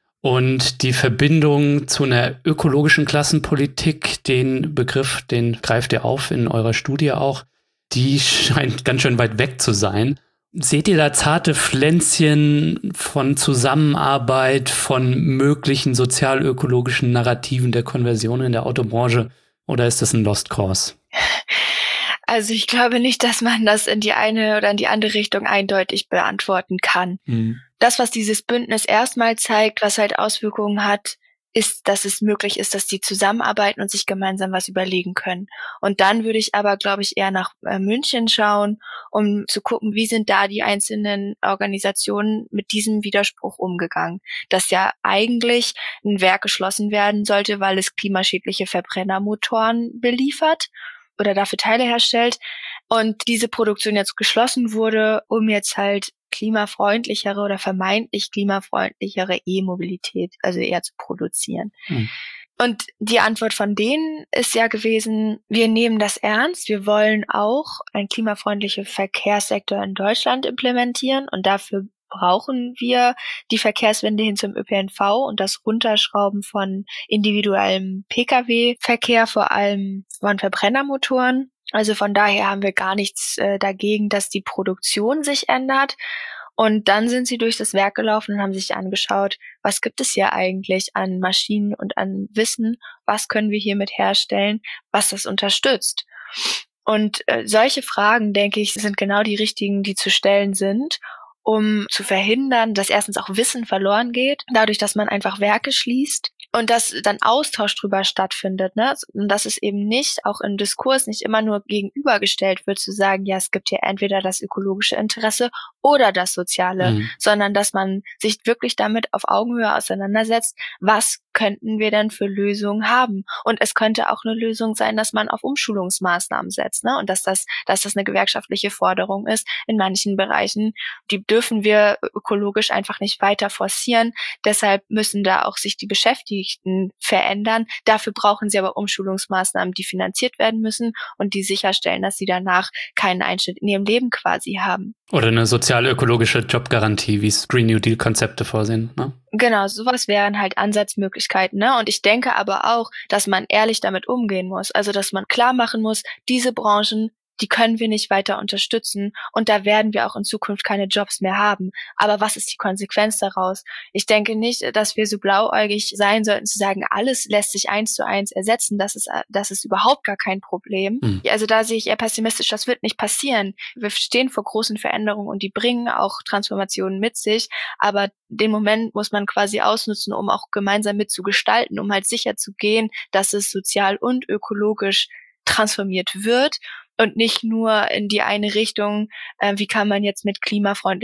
Und die Verbindung zu einer ökologischen Klassenpolitik, den Begriff, den greift ihr auf in eurer Studie auch, die scheint ganz schön weit weg zu sein. Seht ihr da zarte Pflänzchen von Zusammenarbeit, von möglichen sozial-ökologischen Narrativen der Konversion in der Autobranche, oder ist das ein Lost Cause? Also ich glaube nicht, dass man das in die eine oder in die andere Richtung eindeutig beantworten kann. Mhm. Das, was dieses Bündnis erstmal zeigt, was halt Auswirkungen hat, ist, dass es möglich ist, dass die zusammenarbeiten und sich gemeinsam was überlegen können. Und dann würde ich aber, glaube ich, eher nach äh, München schauen, um zu gucken, wie sind da die einzelnen Organisationen mit diesem Widerspruch umgegangen. Dass ja eigentlich ein Werk geschlossen werden sollte, weil es klimaschädliche Verbrennermotoren beliefert oder dafür Teile herstellt, und diese Produktion jetzt geschlossen wurde, um jetzt halt klimafreundlichere oder vermeintlich klimafreundlichere E-Mobilität, also eher zu produzieren. Hm. Und die Antwort von denen ist ja gewesen, wir nehmen das ernst, wir wollen auch einen klimafreundlichen Verkehrssektor in Deutschland implementieren, und dafür brauchen wir die Verkehrswende hin zum Ö P N V und das Runterschrauben von individuellem Pkw-Verkehr, vor allem von Verbrennermotoren. Also von daher haben wir gar nichts äh, dagegen, dass die Produktion sich ändert. Und dann sind sie durch das Werk gelaufen und haben sich angeschaut, was gibt es hier eigentlich an Maschinen und an Wissen, was können wir hiermit herstellen, was das unterstützt. Und äh, solche Fragen, denke ich, sind genau die richtigen, die zu stellen sind, um zu verhindern, dass erstens auch Wissen verloren geht, dadurch, dass man einfach Werke schließt. Und dass dann Austausch drüber stattfindet, ne? Und dass es eben nicht, auch im Diskurs, nicht immer nur gegenübergestellt wird, zu sagen, ja, es gibt hier entweder das ökologische Interesse oder das soziale, mhm. sondern dass man sich wirklich damit auf Augenhöhe auseinandersetzt, was könnten wir denn für Lösungen haben? Und es könnte auch eine Lösung sein, dass man auf Umschulungsmaßnahmen setzt, ne? Und dass das, dass das eine gewerkschaftliche Forderung ist in manchen Bereichen. Die dürfen wir ökologisch einfach nicht weiter forcieren. Deshalb müssen da auch sich die Beschäftigten verändern. Dafür brauchen sie aber Umschulungsmaßnahmen, die finanziert werden müssen und die sicherstellen, dass sie danach keinen Einschnitt in ihrem Leben quasi haben. Oder eine sozial-ökologische Jobgarantie, wie es Green New Deal Konzepte vorsehen, ne? Genau, sowas wären halt Ansatzmöglichkeiten, ne? Und ich denke aber auch, dass man ehrlich damit umgehen muss. Also, dass man klar machen muss, diese Branchen, die können wir nicht weiter unterstützen, und da werden wir auch in Zukunft keine Jobs mehr haben. Aber was ist die Konsequenz daraus? Ich denke nicht, dass wir so blauäugig sein sollten, zu sagen, alles lässt sich eins zu eins ersetzen. Das ist, das ist überhaupt gar kein Problem. Mhm. Also da sehe ich eher pessimistisch, das wird nicht passieren. Wir stehen vor großen Veränderungen und die bringen auch Transformationen mit sich. Aber den Moment muss man quasi ausnutzen, um auch gemeinsam mitzugestalten, um halt sicher zu gehen, dass es sozial und ökologisch transformiert wird. Und nicht nur in die eine Richtung, äh, wie kann man jetzt mit klimafreundlicher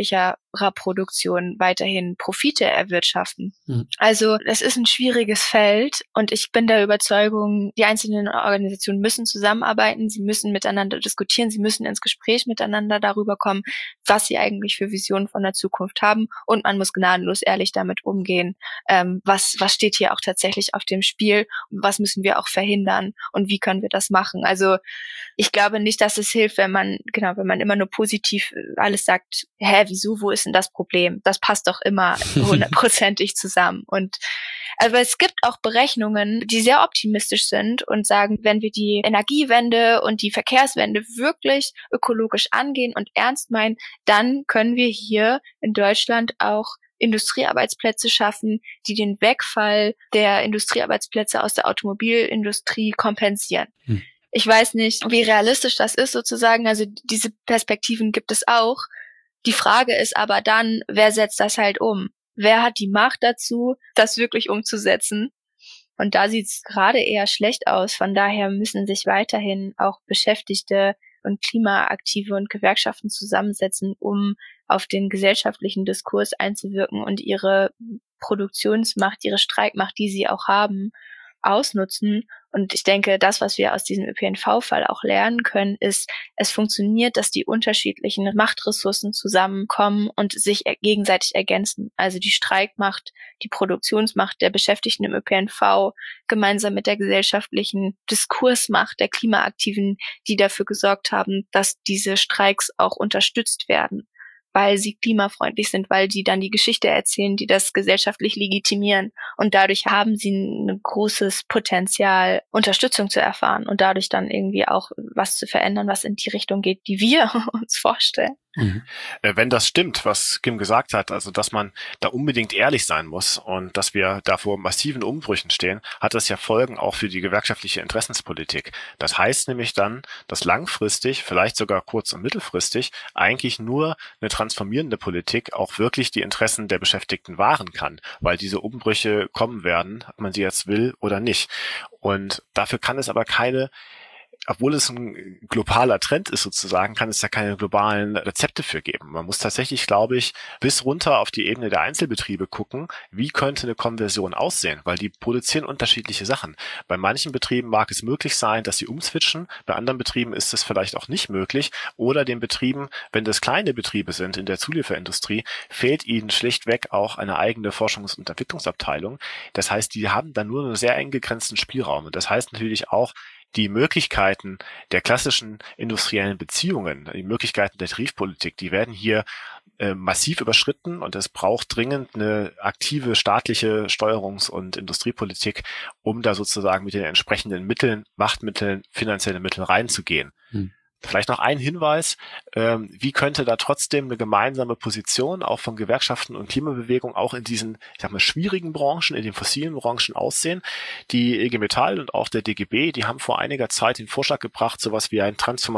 Produktion weiterhin Profite erwirtschaften. Mhm. Also es ist ein schwieriges Feld und ich bin der Überzeugung, die einzelnen Organisationen müssen zusammenarbeiten, sie müssen miteinander diskutieren, sie müssen ins Gespräch miteinander darüber kommen, was sie eigentlich für Visionen von der Zukunft haben, und man muss gnadenlos ehrlich damit umgehen, ähm, was was steht hier auch tatsächlich auf dem Spiel, was müssen wir auch verhindern und wie können wir das machen. Also ich glaube nicht, dass es hilft, wenn man genau, wenn man immer nur positiv alles sagt, hä, wieso, wo ist denn das Problem? Das passt doch immer hundertprozentig zusammen. Und aber es gibt auch Berechnungen, die sehr optimistisch sind und sagen, wenn wir die Energiewende und die Verkehrswende wirklich ökologisch angehen und ernst meinen, dann können wir hier in Deutschland auch Industriearbeitsplätze schaffen, die den Wegfall der Industriearbeitsplätze aus der Automobilindustrie kompensieren. Hm. Ich weiß nicht, wie realistisch das ist sozusagen, also diese Perspektiven gibt es auch. Die Frage ist aber dann, wer setzt das halt um? Wer hat die Macht dazu, das wirklich umzusetzen? Und da sieht es gerade eher schlecht aus. Von daher müssen sich weiterhin auch Beschäftigte und Klimaaktive und Gewerkschaften zusammensetzen, um auf den gesellschaftlichen Diskurs einzuwirken und ihre Produktionsmacht, ihre Streikmacht, die sie auch haben, ausnutzen. Und ich denke, das, was wir aus diesem Ö P N V-Fall auch lernen können, ist, es funktioniert, dass die unterschiedlichen Machtressourcen zusammenkommen und sich gegenseitig ergänzen. Also die Streikmacht, die Produktionsmacht der Beschäftigten im Ö P N V gemeinsam mit der gesellschaftlichen Diskursmacht der Klimaaktiven, die dafür gesorgt haben, dass diese Streiks auch unterstützt werden, weil sie klimafreundlich sind, weil die dann die Geschichte erzählen, die das gesellschaftlich legitimieren. Und dadurch haben sie ein großes Potenzial, Unterstützung zu erfahren und dadurch dann irgendwie auch was zu verändern, was in die Richtung geht, die wir uns vorstellen. Mhm. Wenn das stimmt, was Kim gesagt hat, also dass man da unbedingt ehrlich sein muss und dass wir da vor massiven Umbrüchen stehen, hat das ja Folgen auch für die gewerkschaftliche Interessenspolitik. Das heißt nämlich dann, dass langfristig, vielleicht sogar kurz- und mittelfristig, eigentlich nur eine transformierende Politik auch wirklich die Interessen der Beschäftigten wahren kann, weil diese Umbrüche kommen werden, ob man sie jetzt will oder nicht. Und dafür kann es aber keine Obwohl es ein globaler Trend ist sozusagen, kann es da keine globalen Rezepte für geben. Man muss tatsächlich, glaube ich, bis runter auf die Ebene der Einzelbetriebe gucken, wie könnte eine Konversion aussehen, weil die produzieren unterschiedliche Sachen. Bei manchen Betrieben mag es möglich sein, dass sie umswitchen, bei anderen Betrieben ist es vielleicht auch nicht möglich, oder den Betrieben, wenn das kleine Betriebe sind in der Zulieferindustrie, fehlt ihnen schlichtweg auch eine eigene Forschungs- und Entwicklungsabteilung. Das heißt, die haben dann nur einen sehr eng begrenzten Spielraum. Und das heißt natürlich auch, die Möglichkeiten der klassischen industriellen Beziehungen, die Möglichkeiten der Tarifpolitik, die werden hier äh, massiv überschritten und es braucht dringend eine aktive staatliche Steuerungs- und Industriepolitik, um da sozusagen mit den entsprechenden Mitteln, Machtmitteln, finanziellen Mitteln reinzugehen. Hm. Vielleicht noch ein Hinweis, ähm, wie könnte da trotzdem eine gemeinsame Position auch von Gewerkschaften und Klimabewegung auch in diesen, ich sag mal, schwierigen Branchen, in den fossilen Branchen aussehen? Die I G Metall und auch der D G B, die haben vor einiger Zeit den Vorschlag gebracht, sowas wie ein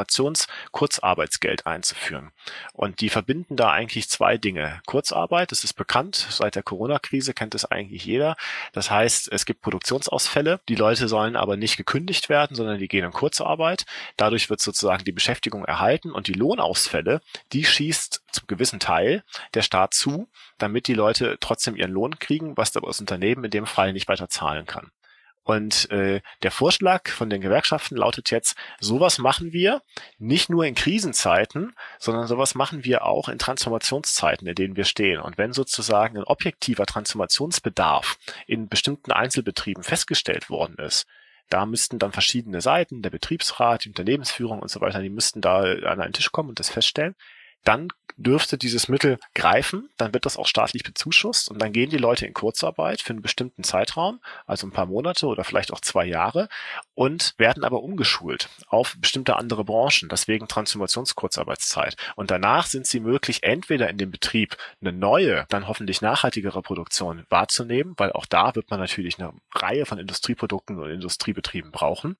Transformations-Kurzarbeitsgeld einzuführen. Und die verbinden da eigentlich zwei Dinge. Kurzarbeit, das ist bekannt, seit der Corona-Krise kennt es eigentlich jeder. Das heißt, es gibt Produktionsausfälle, die Leute sollen aber nicht gekündigt werden, sondern die gehen in Kurzarbeit. Dadurch wird sozusagen die Beschäftigung erhalten und die Lohnausfälle, die schießt zum gewissen Teil der Staat zu, damit die Leute trotzdem ihren Lohn kriegen, was aber das Unternehmen in dem Fall nicht weiter zahlen kann. Und äh, der Vorschlag von den Gewerkschaften lautet jetzt, sowas machen wir nicht nur in Krisenzeiten, sondern sowas machen wir auch in Transformationszeiten, in denen wir stehen. Und wenn sozusagen ein objektiver Transformationsbedarf in bestimmten Einzelbetrieben festgestellt worden ist, da müssten dann verschiedene Seiten, der Betriebsrat, die Unternehmensführung und so weiter, die müssten da an einen Tisch kommen und das feststellen. Dann dürfte dieses Mittel greifen, dann wird das auch staatlich bezuschusst und dann gehen die Leute in Kurzarbeit für einen bestimmten Zeitraum, also ein paar Monate oder vielleicht auch zwei Jahre und werden aber umgeschult auf bestimmte andere Branchen, deswegen Transformationskurzarbeitszeit. Und danach sind sie möglich, entweder in dem Betrieb eine neue, dann hoffentlich nachhaltigere Produktion wahrzunehmen, weil auch da wird man natürlich eine Reihe von Industrieprodukten und Industriebetrieben brauchen.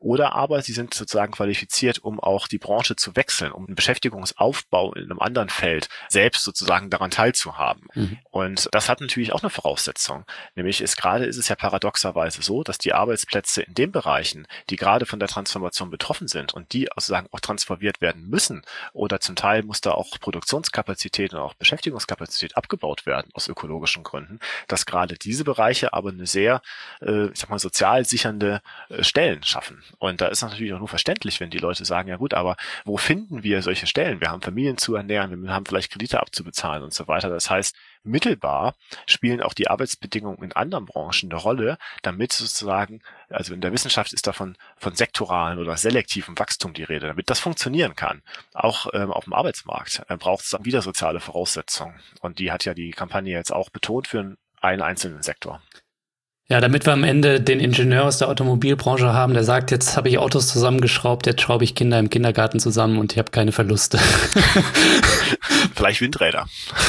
oder aber sie sind sozusagen qualifiziert, um auch die Branche zu wechseln, um einen Beschäftigungsaufbau in einem anderen Feld selbst sozusagen daran teilzuhaben. Mhm. Und das hat natürlich auch eine Voraussetzung. Nämlich ist gerade ist es ja paradoxerweise so, dass die Arbeitsplätze in den Bereichen, die gerade von der Transformation betroffen sind und die sozusagen auch transformiert werden müssen oder zum Teil muss da auch Produktionskapazität und auch Beschäftigungskapazität abgebaut werden aus ökologischen Gründen, dass gerade diese Bereiche aber eine sehr, äh, ich sag mal, sozial sichernde äh, Stellen schaffen. Und da ist natürlich auch nur verständlich, wenn die Leute sagen, ja gut, aber wo finden wir solche Stellen? Wir haben Familien zu ernähren, wir haben vielleicht Kredite abzubezahlen und so weiter. Das heißt, mittelbar spielen auch die Arbeitsbedingungen in anderen Branchen eine Rolle, damit sozusagen, also in der Wissenschaft ist davon von sektoralen oder selektivem Wachstum die Rede, damit das funktionieren kann. Auch ähm, auf dem Arbeitsmarkt äh, braucht es dann wieder soziale Voraussetzungen. Und die hat ja die Kampagne jetzt auch betont für einen einzelnen Sektor. Ja, damit wir am Ende den Ingenieur aus der Automobilbranche haben, der sagt, jetzt habe ich Autos zusammengeschraubt, jetzt schraube ich Kinder im Kindergarten zusammen und ich habe keine Verluste. Vielleicht Windräder.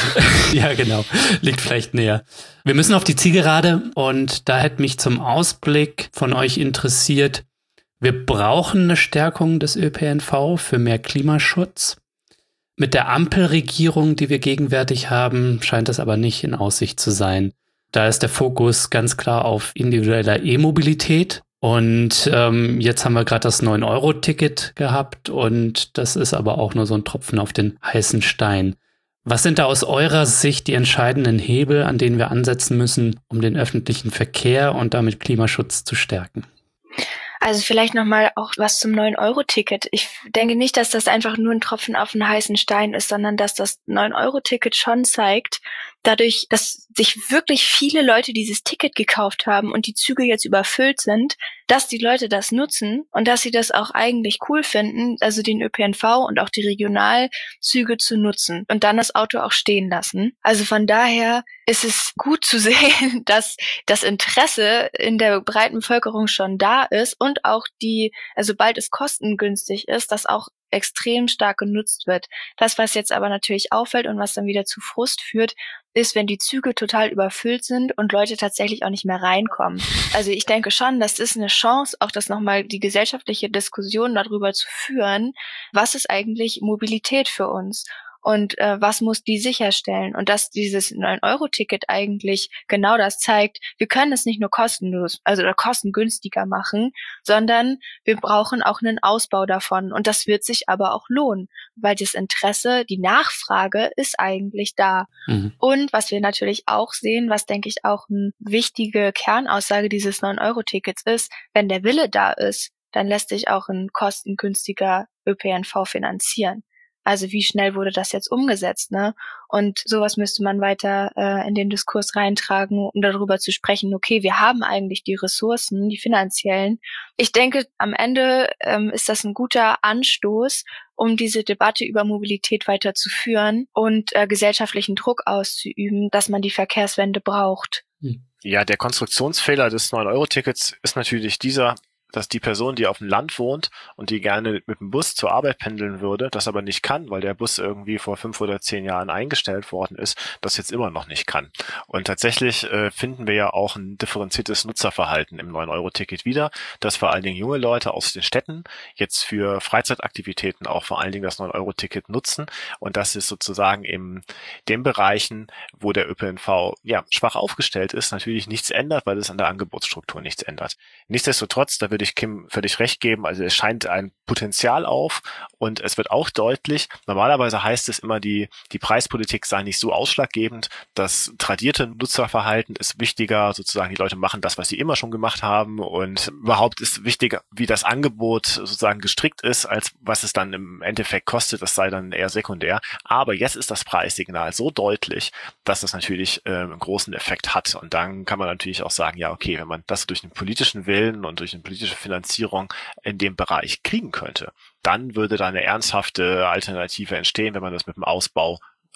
Ja, genau. Liegt vielleicht näher. Wir müssen auf die Zielgerade und da hätte mich zum Ausblick von euch interessiert, wir brauchen eine Stärkung des Ö P N V für mehr Klimaschutz. Mit der Ampelregierung, die wir gegenwärtig haben, scheint das aber nicht in Aussicht zu sein. Da ist der Fokus ganz klar auf individueller E-Mobilität. Und ähm, jetzt haben wir gerade das neun Euro Ticket gehabt und das ist aber auch nur so ein Tropfen auf den heißen Stein. Was sind da aus eurer Sicht die entscheidenden Hebel, an denen wir ansetzen müssen, um den öffentlichen Verkehr und damit Klimaschutz zu stärken? Also vielleicht nochmal auch was zum neun Euro Ticket. Ich denke nicht, dass das einfach nur ein Tropfen auf den heißen Stein ist, sondern dass das neun Euro Ticket schon zeigt, dadurch, dass sich wirklich viele Leute dieses Ticket gekauft haben und die Züge jetzt überfüllt sind, dass die Leute das nutzen und dass sie das auch eigentlich cool finden, also den Ö P N V und auch die Regionalzüge zu nutzen und dann das Auto auch stehen lassen. Also von daher ist es gut zu sehen, dass das Interesse in der breiten Bevölkerung schon da ist und auch die, also sobald es kostengünstig ist, dass auch extrem stark genutzt wird. Das, was jetzt aber natürlich auffällt und was dann wieder zu Frust führt, ist, wenn die Züge total überfüllt sind und Leute tatsächlich auch nicht mehr reinkommen. Also ich denke schon, das ist eine Chance, auch das nochmal die gesellschaftliche Diskussion darüber zu führen, was ist eigentlich Mobilität für uns? Und äh, was muss die sicherstellen? Und dass dieses neun Euro Ticket eigentlich genau das zeigt, wir können es nicht nur kostenlos, also oder kostengünstiger machen, sondern wir brauchen auch einen Ausbau davon. Und das wird sich aber auch lohnen, weil das Interesse, die Nachfrage ist eigentlich da. Mhm. Und was wir natürlich auch sehen, was denke ich auch eine wichtige Kernaussage dieses neun Euro Tickets ist, wenn der Wille da ist, dann lässt sich auch ein kostengünstiger Ö P N V finanzieren. Also wie schnell wurde das jetzt umgesetzt, ne? Und sowas müsste man weiter äh, in den Diskurs reintragen, um darüber zu sprechen, okay, wir haben eigentlich die Ressourcen, die finanziellen. Ich denke, am Ende ähm, ist das ein guter Anstoß, um diese Debatte über Mobilität weiter zu führen und äh, gesellschaftlichen Druck auszuüben, dass man die Verkehrswende braucht. Ja, der Konstruktionsfehler des neun Euro Tickets ist natürlich dieser, dass die Person, die auf dem Land wohnt und die gerne mit dem Bus zur Arbeit pendeln würde, das aber nicht kann, weil der Bus irgendwie vor fünf oder zehn Jahren eingestellt worden ist, das jetzt immer noch nicht kann. Und tatsächlich äh, finden wir ja auch ein differenziertes Nutzerverhalten im neun Euro Ticket wieder, dass vor allen Dingen junge Leute aus den Städten jetzt für Freizeitaktivitäten auch vor allen Dingen das neun Euro Ticket nutzen. Und das ist sozusagen in den Bereichen, wo der Ö P N V ja schwach aufgestellt ist, natürlich nichts ändert, weil es an der Angebotsstruktur nichts ändert. Nichtsdestotrotz, da würde ich Kim völlig recht geben, also es scheint ein Potenzial auf und es wird auch deutlich, normalerweise heißt es immer, die die Preispolitik sei nicht so ausschlaggebend, das tradierte Nutzerverhalten ist wichtiger, sozusagen die Leute machen das, was sie immer schon gemacht haben und überhaupt ist wichtiger, wie das Angebot sozusagen gestrickt ist, als was es dann im Endeffekt kostet, das sei dann eher sekundär, aber jetzt ist das Preissignal so deutlich, dass das natürlich äh, einen großen Effekt hat und dann kann man natürlich auch sagen, ja okay, wenn man das durch den politischen Willen und durch eine politische Finanzierung in dem Bereich kriegen könnte, dann würde da eine ernsthafte Alternative entstehen, wenn man das mit dem Ausbau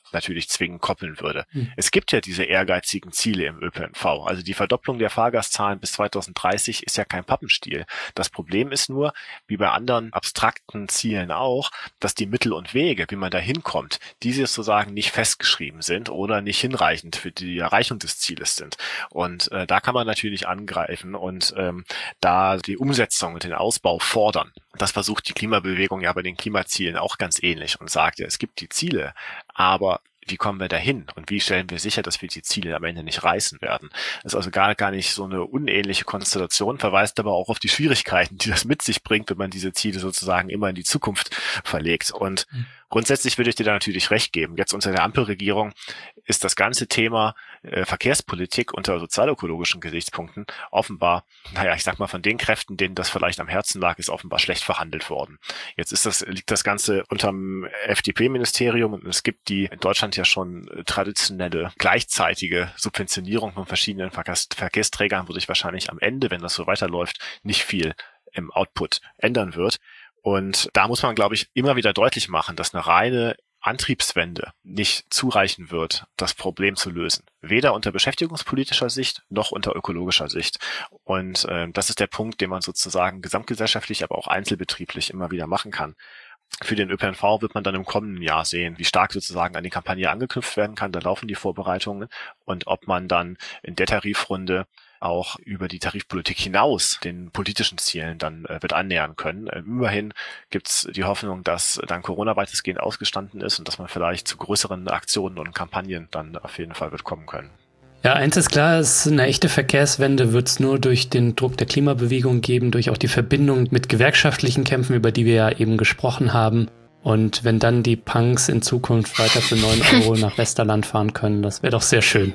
natürlich zwingend koppeln würde. Mhm. Es gibt ja diese ehrgeizigen Ziele im Ö P N V. Also die Verdopplung der Fahrgastzahlen bis zweitausenddreißig ist ja kein Pappenstiel. Das Problem ist nur, wie bei anderen abstrakten Zielen auch, dass die Mittel und Wege, wie man da hinkommt, diese sozusagen nicht festgeschrieben sind oder nicht hinreichend für die Erreichung des Zieles sind. Und äh, da kann man natürlich angreifen und ähm, da die Umsetzung und den Ausbau fordern. Das versucht die Klimabewegung ja bei den Klimazielen auch ganz ähnlich und sagt ja, es gibt die Ziele, aber wie kommen wir dahin und wie stellen wir sicher, dass wir die Ziele am Ende nicht reißen werden? Das ist also gar, gar nicht so eine unähnliche Konstellation, verweist aber auch auf die Schwierigkeiten, die das mit sich bringt, wenn man diese Ziele sozusagen immer in die Zukunft verlegt. Und mhm. grundsätzlich würde ich dir da natürlich recht geben. Jetzt unter der Ampelregierung ist das ganze Thema äh, Verkehrspolitik unter sozialökologischen Gesichtspunkten offenbar, naja, ich sag mal, von den Kräften, denen das vielleicht am Herzen lag, ist offenbar schlecht verhandelt worden. Jetzt ist das, liegt das Ganze unterm F D P-Ministerium und es gibt die in Deutschland ja schon traditionelle gleichzeitige Subventionierung von verschiedenen Verkehrs- Verkehrsträgern, wo sich wahrscheinlich am Ende, wenn das so weiterläuft, nicht viel im Output ändern wird. Und da muss man, glaube ich, immer wieder deutlich machen, dass eine reine Antriebswende nicht zureichen wird, das Problem zu lösen. Weder unter beschäftigungspolitischer Sicht noch unter ökologischer Sicht. Und äh, das ist der Punkt, den man sozusagen gesamtgesellschaftlich, aber auch einzelbetrieblich immer wieder machen kann. Für den Ö P N V wird man dann im kommenden Jahr sehen, wie stark sozusagen an die Kampagne angeknüpft werden kann. Da laufen die Vorbereitungen und ob man dann in der Tarifrunde auch über die Tarifpolitik hinaus den politischen Zielen dann äh, wird annähern können. Äh, immerhin gibt's die Hoffnung, dass dann Corona weitestgehend ausgestanden ist und dass man vielleicht zu größeren Aktionen und Kampagnen dann auf jeden Fall wird kommen können. Ja, eins ist klar, es ist eine echte Verkehrswende wird es nur durch den Druck der Klimabewegung geben, durch auch die Verbindung mit gewerkschaftlichen Kämpfen, über die wir ja eben gesprochen haben. Und wenn dann die Punks in Zukunft weiter für neun Euro nach Westerland fahren können, das wäre doch sehr schön.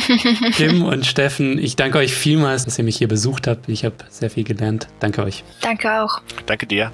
Kim und Steffen, ich danke euch vielmals, dass ihr mich hier besucht habt. Ich habe sehr viel gelernt. Danke euch. Danke auch. Danke dir.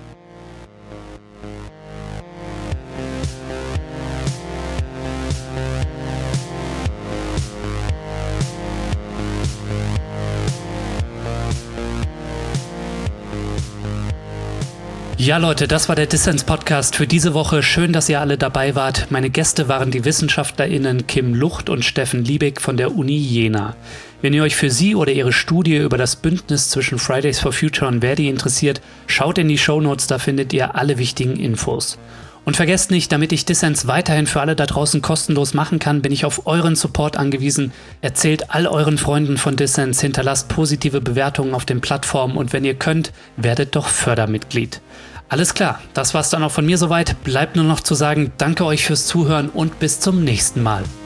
Ja, Leute, das war der Dissens-Podcast für diese Woche. Schön, dass ihr alle dabei wart. Meine Gäste waren die WissenschaftlerInnen Kim Lucht und Steffen Liebig von der Uni Jena. Wenn ihr euch für sie oder ihre Studie über das Bündnis zwischen Fridays for Future und Verdi interessiert, schaut in die Shownotes, da findet ihr alle wichtigen Infos. Und vergesst nicht, damit ich Dissens weiterhin für alle da draußen kostenlos machen kann, bin ich auf euren Support angewiesen. Erzählt all euren Freunden von Dissens, hinterlasst positive Bewertungen auf den Plattformen und wenn ihr könnt, werdet doch Fördermitglied. Alles klar, das war's dann auch von mir soweit. Bleibt nur noch zu sagen, danke euch fürs Zuhören und bis zum nächsten Mal.